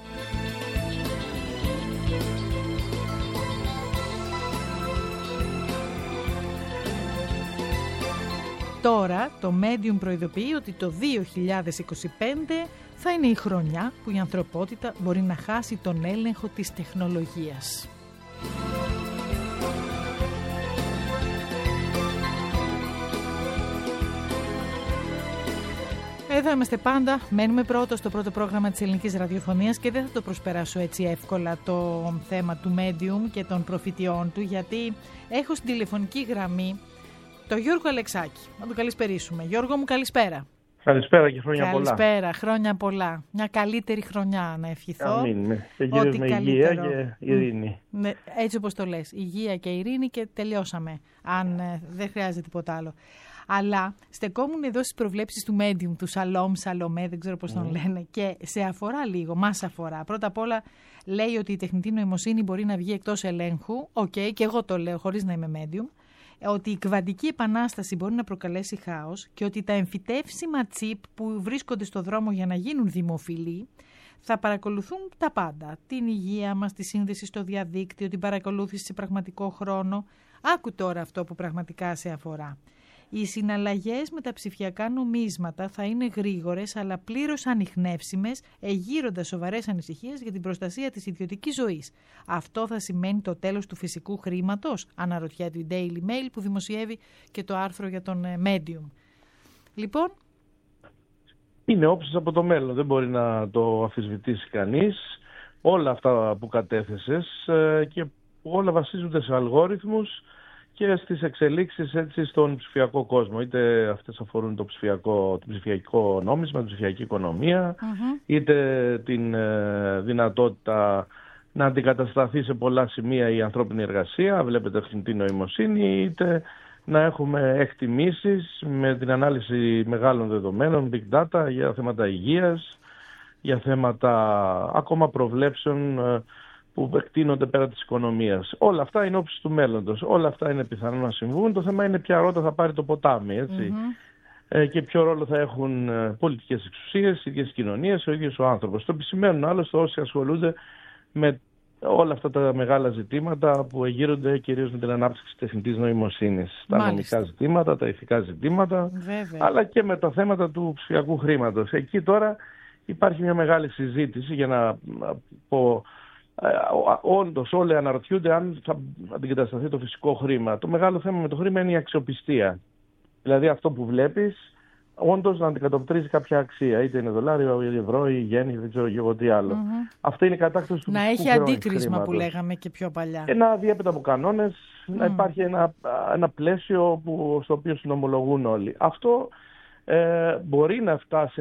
Τώρα το Medium προειδοποιεί ότι το 2025 θα είναι η χρονιά που η ανθρωπότητα μπορεί να χάσει τον έλεγχο της τεχνολογίας. Εδώ είμαστε πάντα, μένουμε πρώτο στο πρώτο πρόγραμμα της ελληνικής ραδιοφωνίας και δεν θα το προσπεράσω έτσι εύκολα το θέμα του Medium και των προφητιών του, γιατί έχω στην τηλεφωνική γραμμή το Γιώργο Αλεξάκη. Να τον καλησπερίσουμε. Γιώργο μου, καλησπέρα. Καλησπέρα και χρόνια πολλά. Καλησπέρα, χρόνια πολλά. Μια καλύτερη χρονιά να ευχηθώ. Αμήν. Και γύρω με υγεία και ειρήνη. Ναι, έτσι όπως το λες. Υγεία και ειρήνη και τελειώσαμε. Αν δεν χρειάζεται τίποτα άλλο. Αλλά στεκόμουν εδώ στις προβλέψεις του Medium, του Σαλομέ, δεν ξέρω πώς τον λένε, και σε αφορά λίγο, μας αφορά. Πρώτα απ' όλα λέει ότι η τεχνητή νοημοσύνη μπορεί να βγει εκτός ελέγχου. Και εγώ το λέω χωρίς να είμαι Medium. Ότι η κβαντική επανάσταση μπορεί να προκαλέσει χάος και ότι τα εμφυτεύσιμα τσιπ που βρίσκονται στο δρόμο για να γίνουν δημοφιλή θα παρακολουθούν τα πάντα. Την υγεία μας, τη σύνδεση στο διαδίκτυο, την παρακολούθηση σε πραγματικό χρόνο. Άκου τώρα αυτό που πραγματικά σε αφορά. Οι συναλλαγές με τα ψηφιακά νομίσματα θα είναι γρήγορες αλλά πλήρως ανιχνεύσιμες, εγείροντας σοβαρές ανησυχίες για την προστασία της ιδιωτικής ζωής. Αυτό θα σημαίνει το τέλος του φυσικού χρήματος, αναρωτιέται η Daily Mail, που δημοσιεύει και το άρθρο για τον Medium. Λοιπόν, Ναι. τι Είναι όψεις από το μέλλον, δεν μπορεί να το αμφισβητήσει κανείς. Όλα αυτά που κατέθεσες και όλα βασίζονται σε αλγόριθμους και στις εξελίξεις έτσι στον ψηφιακό κόσμο. Είτε αυτές αφορούν το ψηφιακό νόμισμα, την ψηφιακή οικονομία, είτε την δυνατότητα να αντικατασταθεί σε πολλά σημεία η ανθρώπινη εργασία, βλέπετε τεχνητή νοημοσύνη, είτε να έχουμε εκτιμήσεις με την ανάλυση μεγάλων δεδομένων, big data, για θέματα υγείας, για θέματα ακόμα προβλέψεων που εκτείνονται πέρα της οικονομίας. Όλα αυτά είναι όψεις του μέλλοντος. Όλα αυτά είναι πιθανό να συμβούν. Το θέμα είναι ποια ρότα θα πάρει το ποτάμι, έτσι. Και ποιο ρόλο θα έχουν πολιτικές εξουσίες, οι ίδιες κοινωνίες, ο ίδιος ο άνθρωπος. Το επισημαίνουν άλλωστε όσοι ασχολούνται με όλα αυτά τα μεγάλα ζητήματα που εγείρονται κυρίως με την ανάπτυξη τεχνητής νοημοσύνης. Τα νομικά ζητήματα, τα ηθικά ζητήματα, αλλά και με τα θέματα του ψηφιακού χρήματος. Εκεί τώρα υπάρχει μια μεγάλη συζήτηση για να πω. Όντως όλοι αναρωτιούνται αν θα αντικατασταθεί το φυσικό χρήμα. Το μεγάλο θέμα με το χρήμα είναι η αξιοπιστία. Δηλαδή αυτό που βλέπεις όντως να αντικατοπτρίζει κάποια αξία. Είτε είναι δολάριο, ή ευρώ, ή γέννη, δεν ξέρω εγώ τι άλλο. Αυτή είναι η κατάκτηση του να φυσικού έχει αντίκρισμα χρήματος. Που λέγαμε και πιο παλιά. Να διέπεται από κανόνες, να υπάρχει ένα πλαίσιο στο οποίο συνομολογούν όλοι. Αυτό μπορεί να φτάσει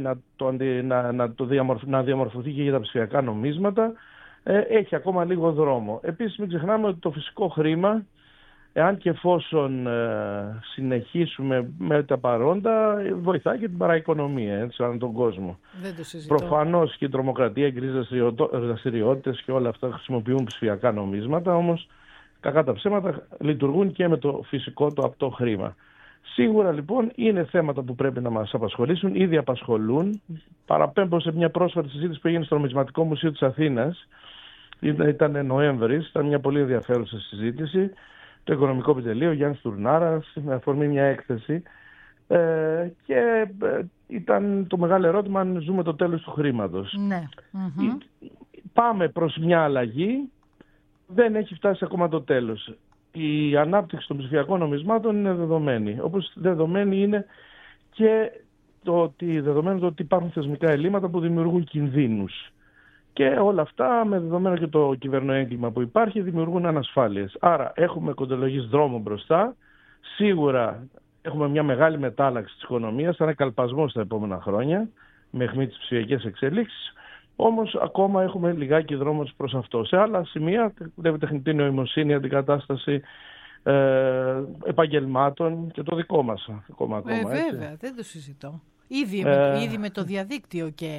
να διαμορφωθεί και για τα ψηφιακά νομίσματα. Έχει ακόμα λίγο δρόμο. Επίσης μην ξεχνάμε ότι το φυσικό χρήμα, εάν και εφόσον συνεχίσουμε με τα παρόντα, βοηθάει και την παραοικονομία, έτσι, ανά τον κόσμο. Δεν το συζητώ. Προφανώς και η τρομοκρατία, οι γκρίζες δραστηριότητες και όλα αυτά χρησιμοποιούν ψηφιακά νομίσματα, όμως κακά τα ψέματα λειτουργούν και με το φυσικό, το απτό χρήμα. Σίγουρα λοιπόν είναι θέματα που πρέπει να μας απασχολήσουν, ήδη απασχολούν. Παραπέμπω σε μια πρόσφατη συζήτηση που έγινε στο Νομισματικό Μουσείο της Αθήνας. Ήταν Νοέμβρης, ήταν μια πολύ ενδιαφέρουσα συζήτηση. Το Οικονομικό Επιτελείο, Γιάννης Τουρνάρας, με αφορμή μια έκθεση. Και ήταν το μεγάλο ερώτημα αν ζούμε το τέλος του χρήματος. Ναι. Πάμε προς μια αλλαγή, δεν έχει φτάσει ακόμα το τέλος. Η ανάπτυξη των ψηφιακών νομισμάτων είναι δεδομένη. Όπως δεδομένη είναι και δεδομένο το ότι υπάρχουν θεσμικά ελλείμματα που δημιουργούν κινδύνους. Και όλα αυτά, με δεδομένο και το κυβερνοέγκλημα που υπάρχει, δημιουργούν ανασφάλειες. Άρα έχουμε κοντολογής δρόμο μπροστά. Σίγουρα έχουμε μια μεγάλη μετάλλαξη της οικονομίας, θα είναι καλπασμός στα επόμενα χρόνια, με αιχμή τις ψηφιακές εξελίξεις. Όμως ακόμα έχουμε λιγάκι δρόμο προς αυτό. Σε άλλα σημεία, τεχνητή νοημοσύνη, αντικατάσταση επαγγελμάτων και το δικό μας ακόμα. Βέβαια, δεν το συζητώ. Ήδη με το διαδίκτυο και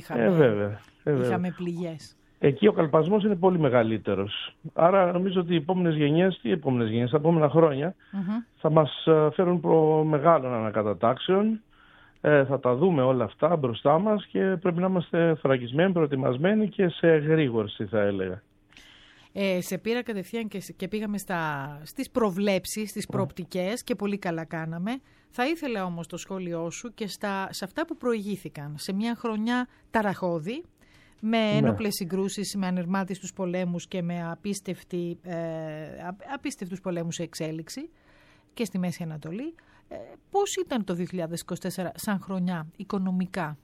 είχαμε πληγές. Εκεί ο καλπασμός είναι πολύ μεγαλύτερος. Άρα νομίζω ότι οι επόμενες γενιές, τα επόμενα χρόνια θα μας φέρουν προ μεγάλων ανακατατάξεων. Θα τα δούμε όλα αυτά μπροστά μας και πρέπει να είμαστε θωρακισμένοι, προετοιμασμένοι και σε εγρήγορση θα έλεγα. Σε πήρα κατευθείαν και πήγαμε στις προβλέψεις, στις προοπτικές και πολύ καλά κάναμε. Θα ήθελα όμως το σχόλιο σου και σε αυτά που προηγήθηκαν. Σε μια χρονιά ταραχώδη, με ένοπλες συγκρούσεις, με ανερμάτιστους πολέμους και με απίστευτους πολέμους σε εξέλιξη και στη Μέση Ανατολή. Πώς ήταν το 2024 σαν χρονιά οικονομικά?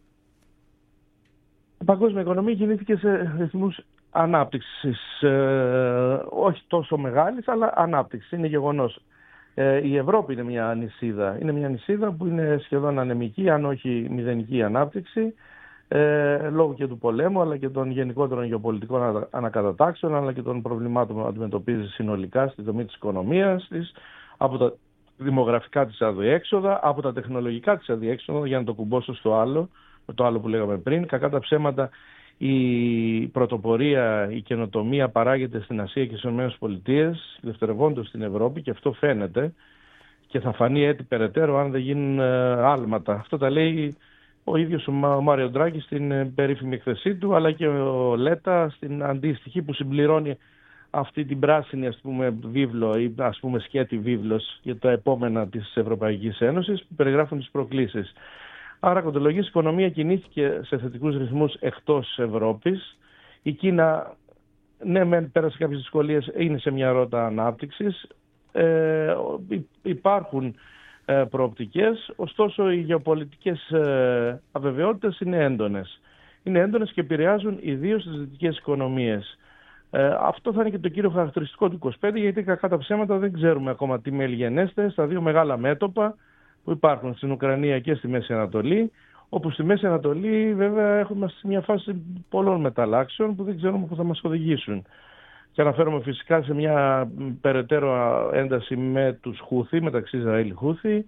Η παγκόσμια οικονομία κινήθηκε σε ρυθμούς ανάπτυξης, όχι τόσο μεγάλης, αλλά ανάπτυξης, είναι γεγονός. Η Ευρώπη είναι μια νησίδα. Είναι μια νησίδα που είναι σχεδόν ανεμική, αν όχι μηδενική ανάπτυξη, λόγω και του πολέμου, αλλά και των γενικότερων γεωπολιτικών ανακατατάξεων, αλλά και των προβλημάτων που αντιμετωπίζει συνολικά στη δομή της οικονομίας της, από τα δημογραφικά της αδιέξοδα, από τα τεχνολογικά της αδιέξοδα, για να το κουμπώσω στο άλλο, το άλλο που λέγαμε πριν. Κακά τα ψέματα, η πρωτοπορία, η καινοτομία παράγεται στην Ασία και στις ΗΠΑ, δευτερευόντως στην Ευρώπη, και αυτό φαίνεται και θα φανεί έτσι περαιτέρω αν δεν γίνουν άλματα. Αυτό τα λέει ο ίδιος ο Μάριο Ντράγκη στην περίφημη εκθεσή του, αλλά και ο Λέτα στην αντίστοιχη που συμπληρώνει αυτή την πράσινη, ας πούμε, βίβλο ή ας πούμε σκέτη βίβλος για τα επόμενα της Ευρωπαϊκής Ένωσης που περιγράφουν τις προκλήσεις. Άρα κοντολογής η οικονομία κινήθηκε σε θετικούς ρυθμούς εκτός Ευρώπης. Η Κίνα, ναι, πέρασε κάποιες δυσκολίες, είναι σε μια ρότα ανάπτυξης. Υπάρχουν προοπτικές, ωστόσο οι γεωπολιτικές αβεβαιότητες είναι έντονες. Είναι έντονες και επηρεάζουν ιδίως τις δυτικές οικονομίες. Αυτό θα είναι και το κύριο χαρακτηριστικό του 25, γιατί κακά τα ψέματα δεν ξέρουμε ακόμα τι μελγενέστε στα δύο μεγάλα μέτωπα που υπάρχουν στην Ουκρανία και στη Μέση Ανατολή, όπου στη Μέση Ανατολή βέβαια έχουμε σε μια φάση πολλών μεταλλάξεων που δεν ξέρουμε που θα μας οδηγήσουν. Και αναφέρομαι φυσικά σε μια περαιτέρω ένταση με τους Χούθι, μεταξύ Ισραήλ Χούθι,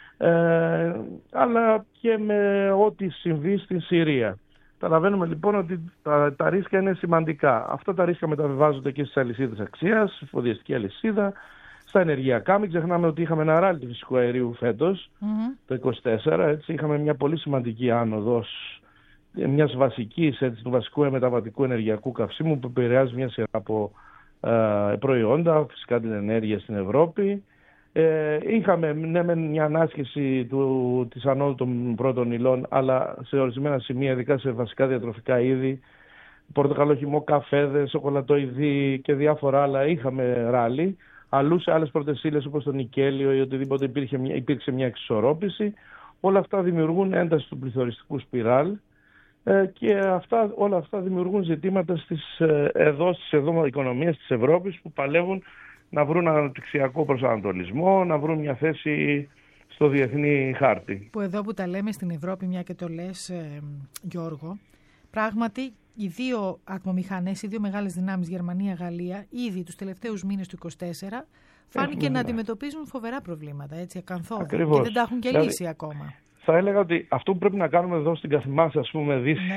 αλλά και με ό,τι συμβεί στην Συρία. Καταλαβαίνουμε λοιπόν ότι τα ρίσκα είναι σημαντικά. Αυτά τα ρίσκα μεταβιβάζονται και στις αλυσίδες αξίας, στη φοδιαστική αλυσίδα, στα ενεργειακά. Μην ξεχνάμε ότι είχαμε ένα ράλι του φυσικού αερίου φέτος, το 2024. Έτσι, είχαμε μια πολύ σημαντική άνοδος μιας βασικής, του βασικού μεταβατικού ενεργειακού καυσίμου που επηρεάζει μια σειρά από προϊόντα, φυσικά την ενέργεια στην Ευρώπη. Είχαμε μια ανάσχεση της ανόδου των πρώτων υλών, αλλά σε ορισμένα σημεία, ειδικά σε βασικά διατροφικά είδη, πορτοκαλοχυμό, καφέδες, σοκολατοειδή και διάφορα άλλα, είχαμε ράλι. Αλλού σε άλλες πρώτες ύλες όπως το νικέλιο ή οτιδήποτε υπήρξε μια εξισορρόπηση. Όλα αυτά δημιουργούν ένταση του πληθωριστικού σπιράλ και όλα αυτά δημιουργούν ζητήματα στις οικονομίες της Ευρώπης που παλεύουν να βρουν αναπτυξιακό προσανατολισμό, να βρουν μια θέση στο διεθνή χάρτη. Που εδώ που τα λέμε στην Ευρώπη, μια και το λες Γιώργο, πράγματι οι δύο ατμομηχανές, οι δύο μεγάλες δυνάμεις, Γερμανία-Γαλλία, ήδη τους τελευταίους μήνες του 2024 φάνηκε να αντιμετωπίζουν φοβερά προβλήματα, έτσι, ακαθόδη. Ακριβώς. Και δεν τα έχουν και λύσει ακόμα. Θα έλεγα ότι αυτό που πρέπει να κάνουμε εδώ στην καθημάς, ας πούμε, Δύση,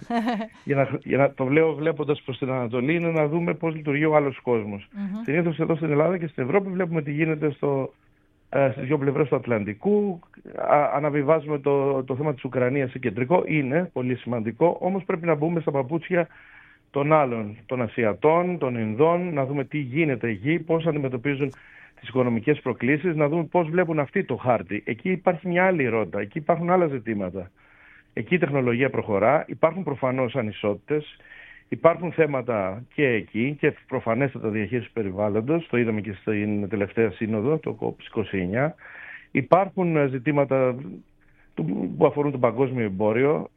για να το βλέποντας προς την Ανατολή, είναι να δούμε πώς λειτουργεί ο άλλος κόσμος. Συνήθως εδώ στην Ελλάδα και στην Ευρώπη βλέπουμε τι γίνεται στις δύο πλευρές του Ατλαντικού. Αναβιβάζουμε το θέμα της Ουκρανίας σε κεντρικό. Είναι πολύ σημαντικό, όμως πρέπει να μπούμε στα παπούτσια των άλλων, των Ασιατών, των Ινδών, να δούμε τι γίνεται εκεί, πώς αντιμετωπίζουν τις οικονομικές προκλήσεις, να δούμε πώς βλέπουν αυτοί το χάρτη. Εκεί υπάρχει μια άλλη ρότα, εκεί υπάρχουν άλλα ζητήματα. Εκεί η τεχνολογία προχωρά, υπάρχουν προφανώς ανισότητες, υπάρχουν θέματα και εκεί και προφανέστατα διαχείριση περιβάλλοντος, το είδαμε και στην τελευταία σύνοδο, το COP29. Υπάρχουν ζητήματα που αφορούν το παγκόσμιο εμπόριο.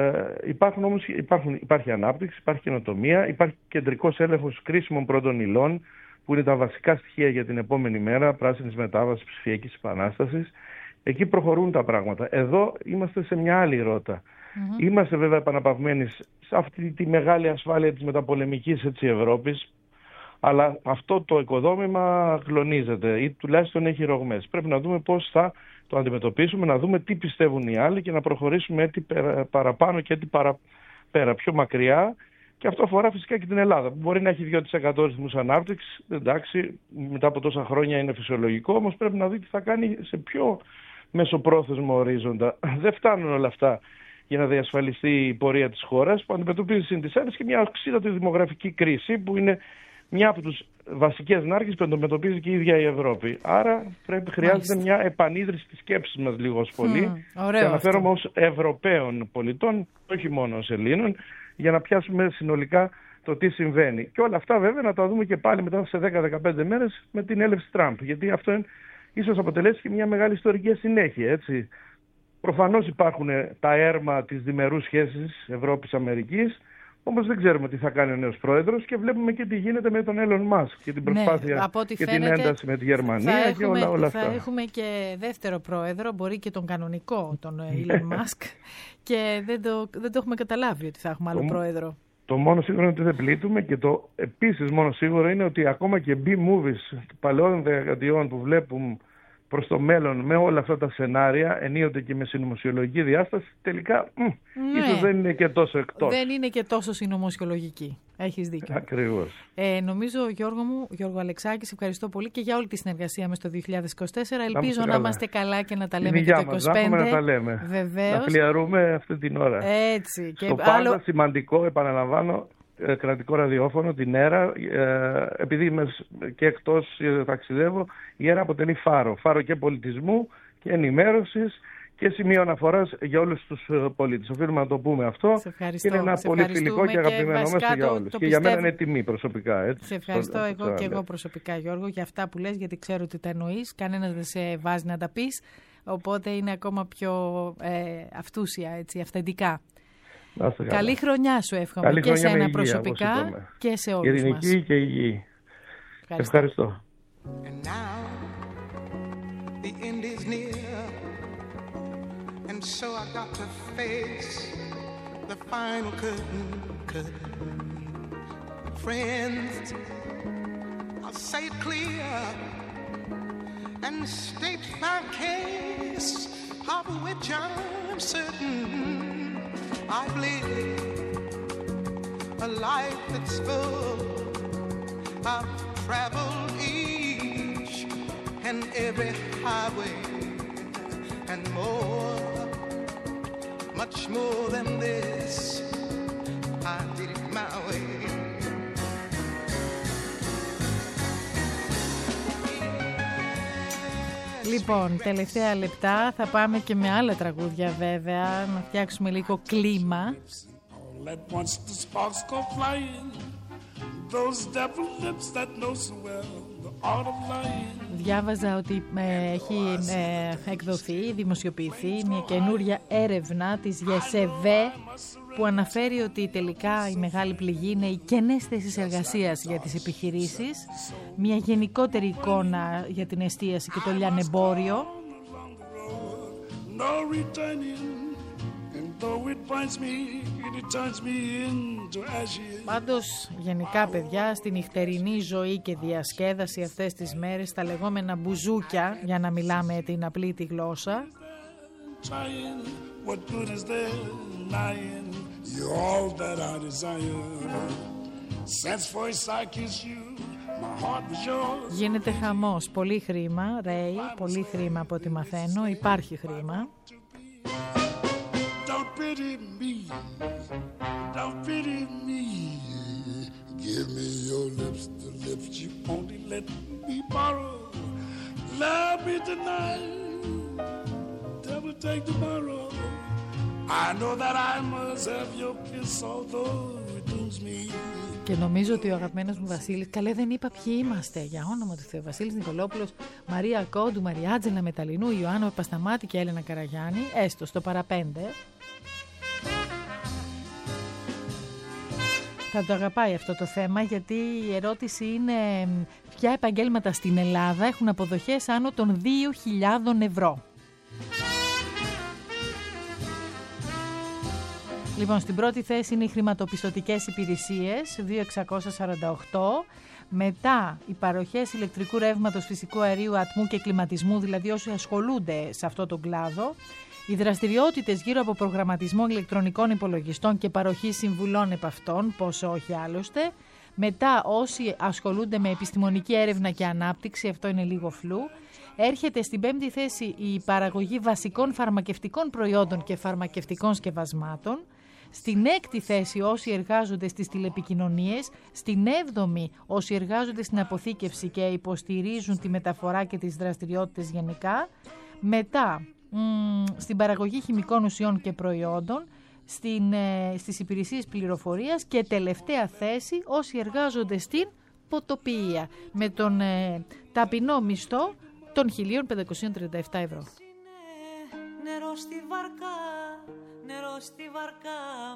Υπάρχει ανάπτυξη, υπάρχει καινοτομία, υπάρχει κεντρικός έλεγχος κρίσιμων πρώτων υλών, που είναι τα βασικά στοιχεία για την επόμενη μέρα, πράσινης μετάβασης, ψηφιακής επανάστασης. Εκεί προχωρούν τα πράγματα. Εδώ είμαστε σε μια άλλη ρότα. Είμαστε βέβαια επαναπαυμένοι σε αυτή τη μεγάλη ασφάλεια της μεταπολεμικής Ευρώπης, αλλά αυτό το οικοδόμημα κλονίζεται ή τουλάχιστον έχει ρογμές. Πρέπει να δούμε πώς θα το αντιμετωπίσουμε, να δούμε τι πιστεύουν οι άλλοι και να προχωρήσουμε έτσι παραπάνω και έτσι παραπέρα, πιο μακριά. Και αυτό αφορά φυσικά και την Ελλάδα, που μπορεί να έχει 2% ρυθμούς ανάπτυξης. Εντάξει, μετά από τόσα χρόνια είναι φυσιολογικό, όμως πρέπει να δει τι θα κάνει σε πιο μεσοπρόθεσμο ορίζοντα. Δεν φτάνουν όλα αυτά για να διασφαλιστεί η πορεία της χώρας, που αντιμετωπίζει συν της άλλης και μια οξύτατη δημογραφική κρίση, που είναι μια από τις βασικές νάρκες που αντιμετωπίζει και η ίδια η Ευρώπη. Άρα χρειάζεται μια επανίδρυση της σκέψης μας λίγο ως πολύ. Και αναφέρομαι ως Ευρωπαίων πολιτών, όχι μόνο ως Ελλήνων, για να πιάσουμε συνολικά το τι συμβαίνει. Και όλα αυτά βέβαια να τα δούμε και πάλι μετά σε 10-15 μέρες με την έλευση Τραμπ. Γιατί αυτό ίσως αποτελέσει και μια μεγάλη ιστορική συνέχεια. Έτσι. Προφανώς υπάρχουν τα έρμα της διμερούς σχέσης Ευρώπης-Αμερικής, όμως δεν ξέρουμε τι θα κάνει ο νέος πρόεδρος και βλέπουμε και τι γίνεται με τον Elon Musk και την προσπάθεια και την ένταση με τη Γερμανία και όλα αυτά. Θα έχουμε και δεύτερο πρόεδρο, μπορεί και τον κανονικό, τον Elon Musk, και δεν το έχουμε καταλάβει ότι θα έχουμε άλλο πρόεδρο. Το μόνο σίγουρο είναι ότι δεν πλήττουμε και το επίσης μόνο σίγουρο είναι ότι ακόμα και B-movies παλαιών δεκαετιών που βλέπουν προς το μέλλον με όλα αυτά τα σενάρια, ενίοτε και με συνωμοσιολογική διάσταση, τελικά ίσως δεν είναι και τόσο εκτός. Δεν είναι και τόσο συνωμοσιολογική. Έχεις δίκιο. Ακριβώς. Νομίζω, Γιώργο Αλεξάκη, σε ευχαριστώ πολύ και για όλη τη συνεργασία μας το 2024. Ελπίζω να είμαστε καλά και να τα λέμε και το 2025. Να τα λέμε. Βεβαίως. Να φλιαρούμε αυτή την ώρα. Έτσι. Στο πάντα σημαντικό, επαναλαμβάνω, κρατικό ραδιόφωνο, την ΕΡΑ, επειδή είμαι και εκτός ταξιδεύω, η ΕΡΑ αποτελεί φάρο και πολιτισμού και ενημέρωσης και σημείο αναφοράς για όλους τους πολίτες. Οφείλουμε να το πούμε αυτό. Και είναι ένα πολύ φιλικό και αγαπημένο μέσο για όλους. Και για μένα είναι τιμή προσωπικά. Έτσι, σε ευχαριστώ εγώ προσωπικά, Γιώργο, για αυτά που λες, γιατί ξέρω ότι τα εννοείς. Κανένας δεν σε βάζει να τα πεις. Οπότε είναι ακόμα πιο αυτούσια, έτσι, αυθεντικά. Καλή χρονιά σου εύχομαι. Καλή και σε ένα προσωπικά και σε όλους μας. Ειρηνική και υγιή. Ευχαριστώ. And now the end is near, and so I got to face the final curtain. Friends, I'll say it clear and state my case, of which I'm certain. I've lived a life that's full. I've traveled each and every highway and more, much more than this. I did it my way. Λοιπόν, τελευταία λεπτά θα πάμε και με άλλα τραγούδια βέβαια, να φτιάξουμε λίγο κλίμα. Διάβαζα ότι έχει εκδοθεί, δημοσιοποιηθεί μια καινούρια έρευνα της ΓΕΣΕΒΕ που αναφέρει ότι τελικά η μεγάλη πληγή είναι οι κενές θέσεις εργασίας για τις επιχειρήσεις, μια γενικότερη εικόνα για την εστίαση και το λιανεμπόριο. Πάντως, γενικά παιδιά, στη νυχτερινή ζωή και διασκέδαση αυτές τις μέρες, τα λεγόμενα μπουζούκια, για να μιλάμε την απλή τη γλώσσα, γίνεται χαμός. Πολύ χρήμα, ρέι, πολύ χρήμα από ό,τι μαθαίνω, υπάρχει χρήμα. Don't pity me, don't pity me. Give me your lips, the lips you only let me borrow. Love me tonight, devil take tomorrow. I know that I must have your kiss, although it dooms me. Και νομίζω ότι ο αγαπημένος μου Βασίλης, καλέ δεν είπα ποιοι είμαστε, για όνομα του Θεού, Βασίλης Νικολόπουλος, Μαρία Κόντου, Μαριάτζελα Μεταλινού, Ιωάννου Παπασταμάτη και Έλενα Καραγιάννη, έστω στο παραπέντε. Θα το αγαπάει αυτό το θέμα, γιατί η ερώτηση είναι ποια επαγγέλματα στην Ελλάδα έχουν αποδοχές άνω των 2.000 ευρώ. Λοιπόν, στην πρώτη θέση είναι οι χρηματοπιστωτικές υπηρεσίες, 2.648. Μετά οι παροχές ηλεκτρικού ρεύματος, φυσικού αερίου, ατμού και κλιματισμού, δηλαδή όσοι ασχολούνται σε αυτό τον κλάδο. Οι δραστηριότητες γύρω από προγραμματισμό ηλεκτρονικών υπολογιστών και παροχή συμβουλών επ' αυτών, πόσο όχι άλλωστε. Μετά όσοι ασχολούνται με επιστημονική έρευνα και ανάπτυξη, αυτό είναι λίγο φλού. Έρχεται στην πέμπτη θέση η παραγωγή βασικών φαρμακευτικών προϊόντων και φαρμακευτικών σκευασμάτων. Στην έκτη θέση όσοι εργάζονται στις τηλεπικοινωνίες. Στην έβδομη όσοι εργάζονται στην αποθήκευση και υποστηρίζουν τη μεταφορά και τις δραστηριότητες γενικά. Μετά στην παραγωγή χημικών ουσιών και προϊόντων, στις υπηρεσίες πληροφορίας και τελευταία θέση όσοι εργάζονται στην ποτοποιία με τον ταπεινό μισθό των 1.537 ευρώ. Νερό στη βαρκά, νερό στη βαρκά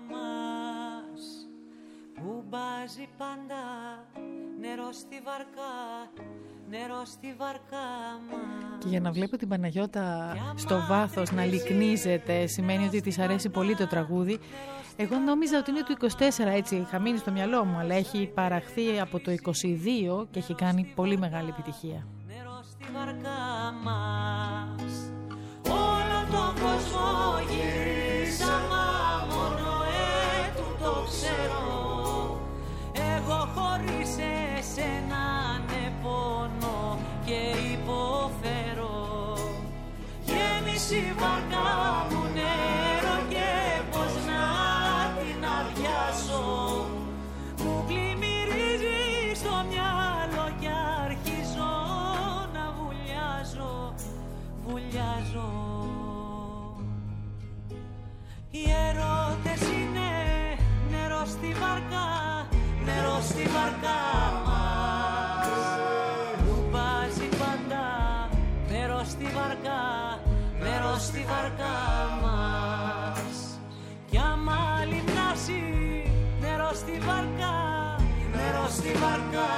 μας που μπάζει πάντα, νερό στη βαρκά, νερό στη βαρκά μας. Και για να βλέπω την Παναγιώτα στο βάθος να λυκνίζεται, σημαίνει ότι της αρέσει πολύ το τραγούδι. Εγώ νόμιζα ότι είναι του 24, έτσι είχα μείνει στο μυαλό μου, αλλά έχει παραχθεί από το 22 και έχει κάνει πολύ μεγάλη επιτυχία. Νερό στη βαρκά μας, όλο τον κόσμο γύρισα, μα μόνο το ξέρω. Εγώ χωρίς εσένα πόνο και υποφέρω. Γέμισε η βαρκά μου νερό και πως να την αδειάσω. Μου πλημμυρίζει στο μυαλό και αρχίζω να βουλιάζω, βουλιάζω. Οι ερώτες είναι νερό στη βαρκά, νερό στη βαρκά μας που βάζει πάντα. Νερό στη βαρκά, βάρκα μας. Κι άμα λιμνάσει νερό στη βάρκα, νερό στη βάρκα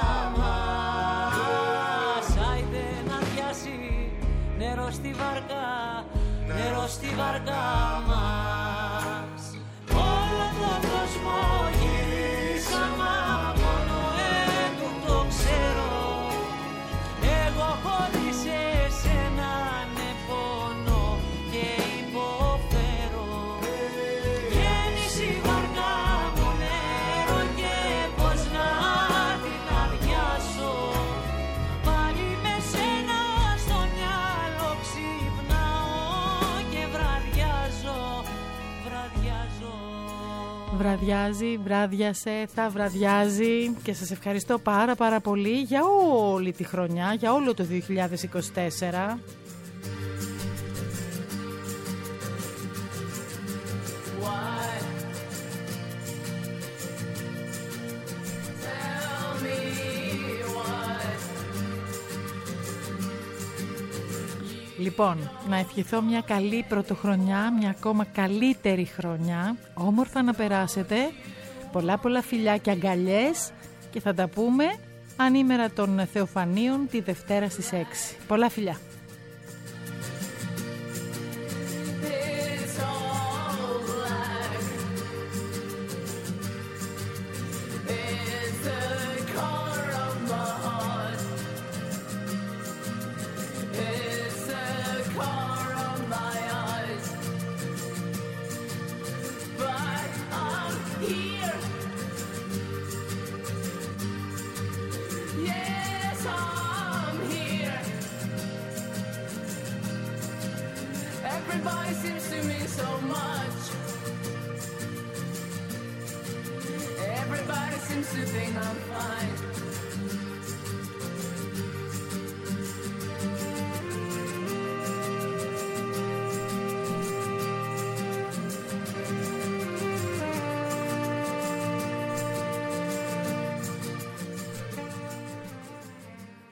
μας. Άιντε να πιάσει νερό στη βάρκα, νερό στη βάρκα μας. Όλο τον κόσμο γυρίσαμε, μόνο το ξέρω. Εγώ χωρίς εσένα ναι πονώ και υποφέρω. Γέμισε η βάρκα μου νερό και πως να την αδειάσω. Πάλι με σένα στο μυαλό ξυπνάω και βραδιάζω, βραδιάζω. Βραδιάζει, βράδιασε, θα βραδιάζει και σας ευχαριστώ πάρα πολύ για όλη τη χρονιά, για όλο το 2024. Λοιπόν, να ευχηθώ μια καλή πρωτοχρονιά, μια ακόμα καλύτερη χρονιά, όμορφα να περάσετε, πολλά φιλιά και αγκαλιές και θα τα πούμε ανήμερα των Θεοφανίων τη Δευτέρα στις 6. Πολλά φιλιά. Everybody seems to mean so much. Everybody seems to think I'm fine.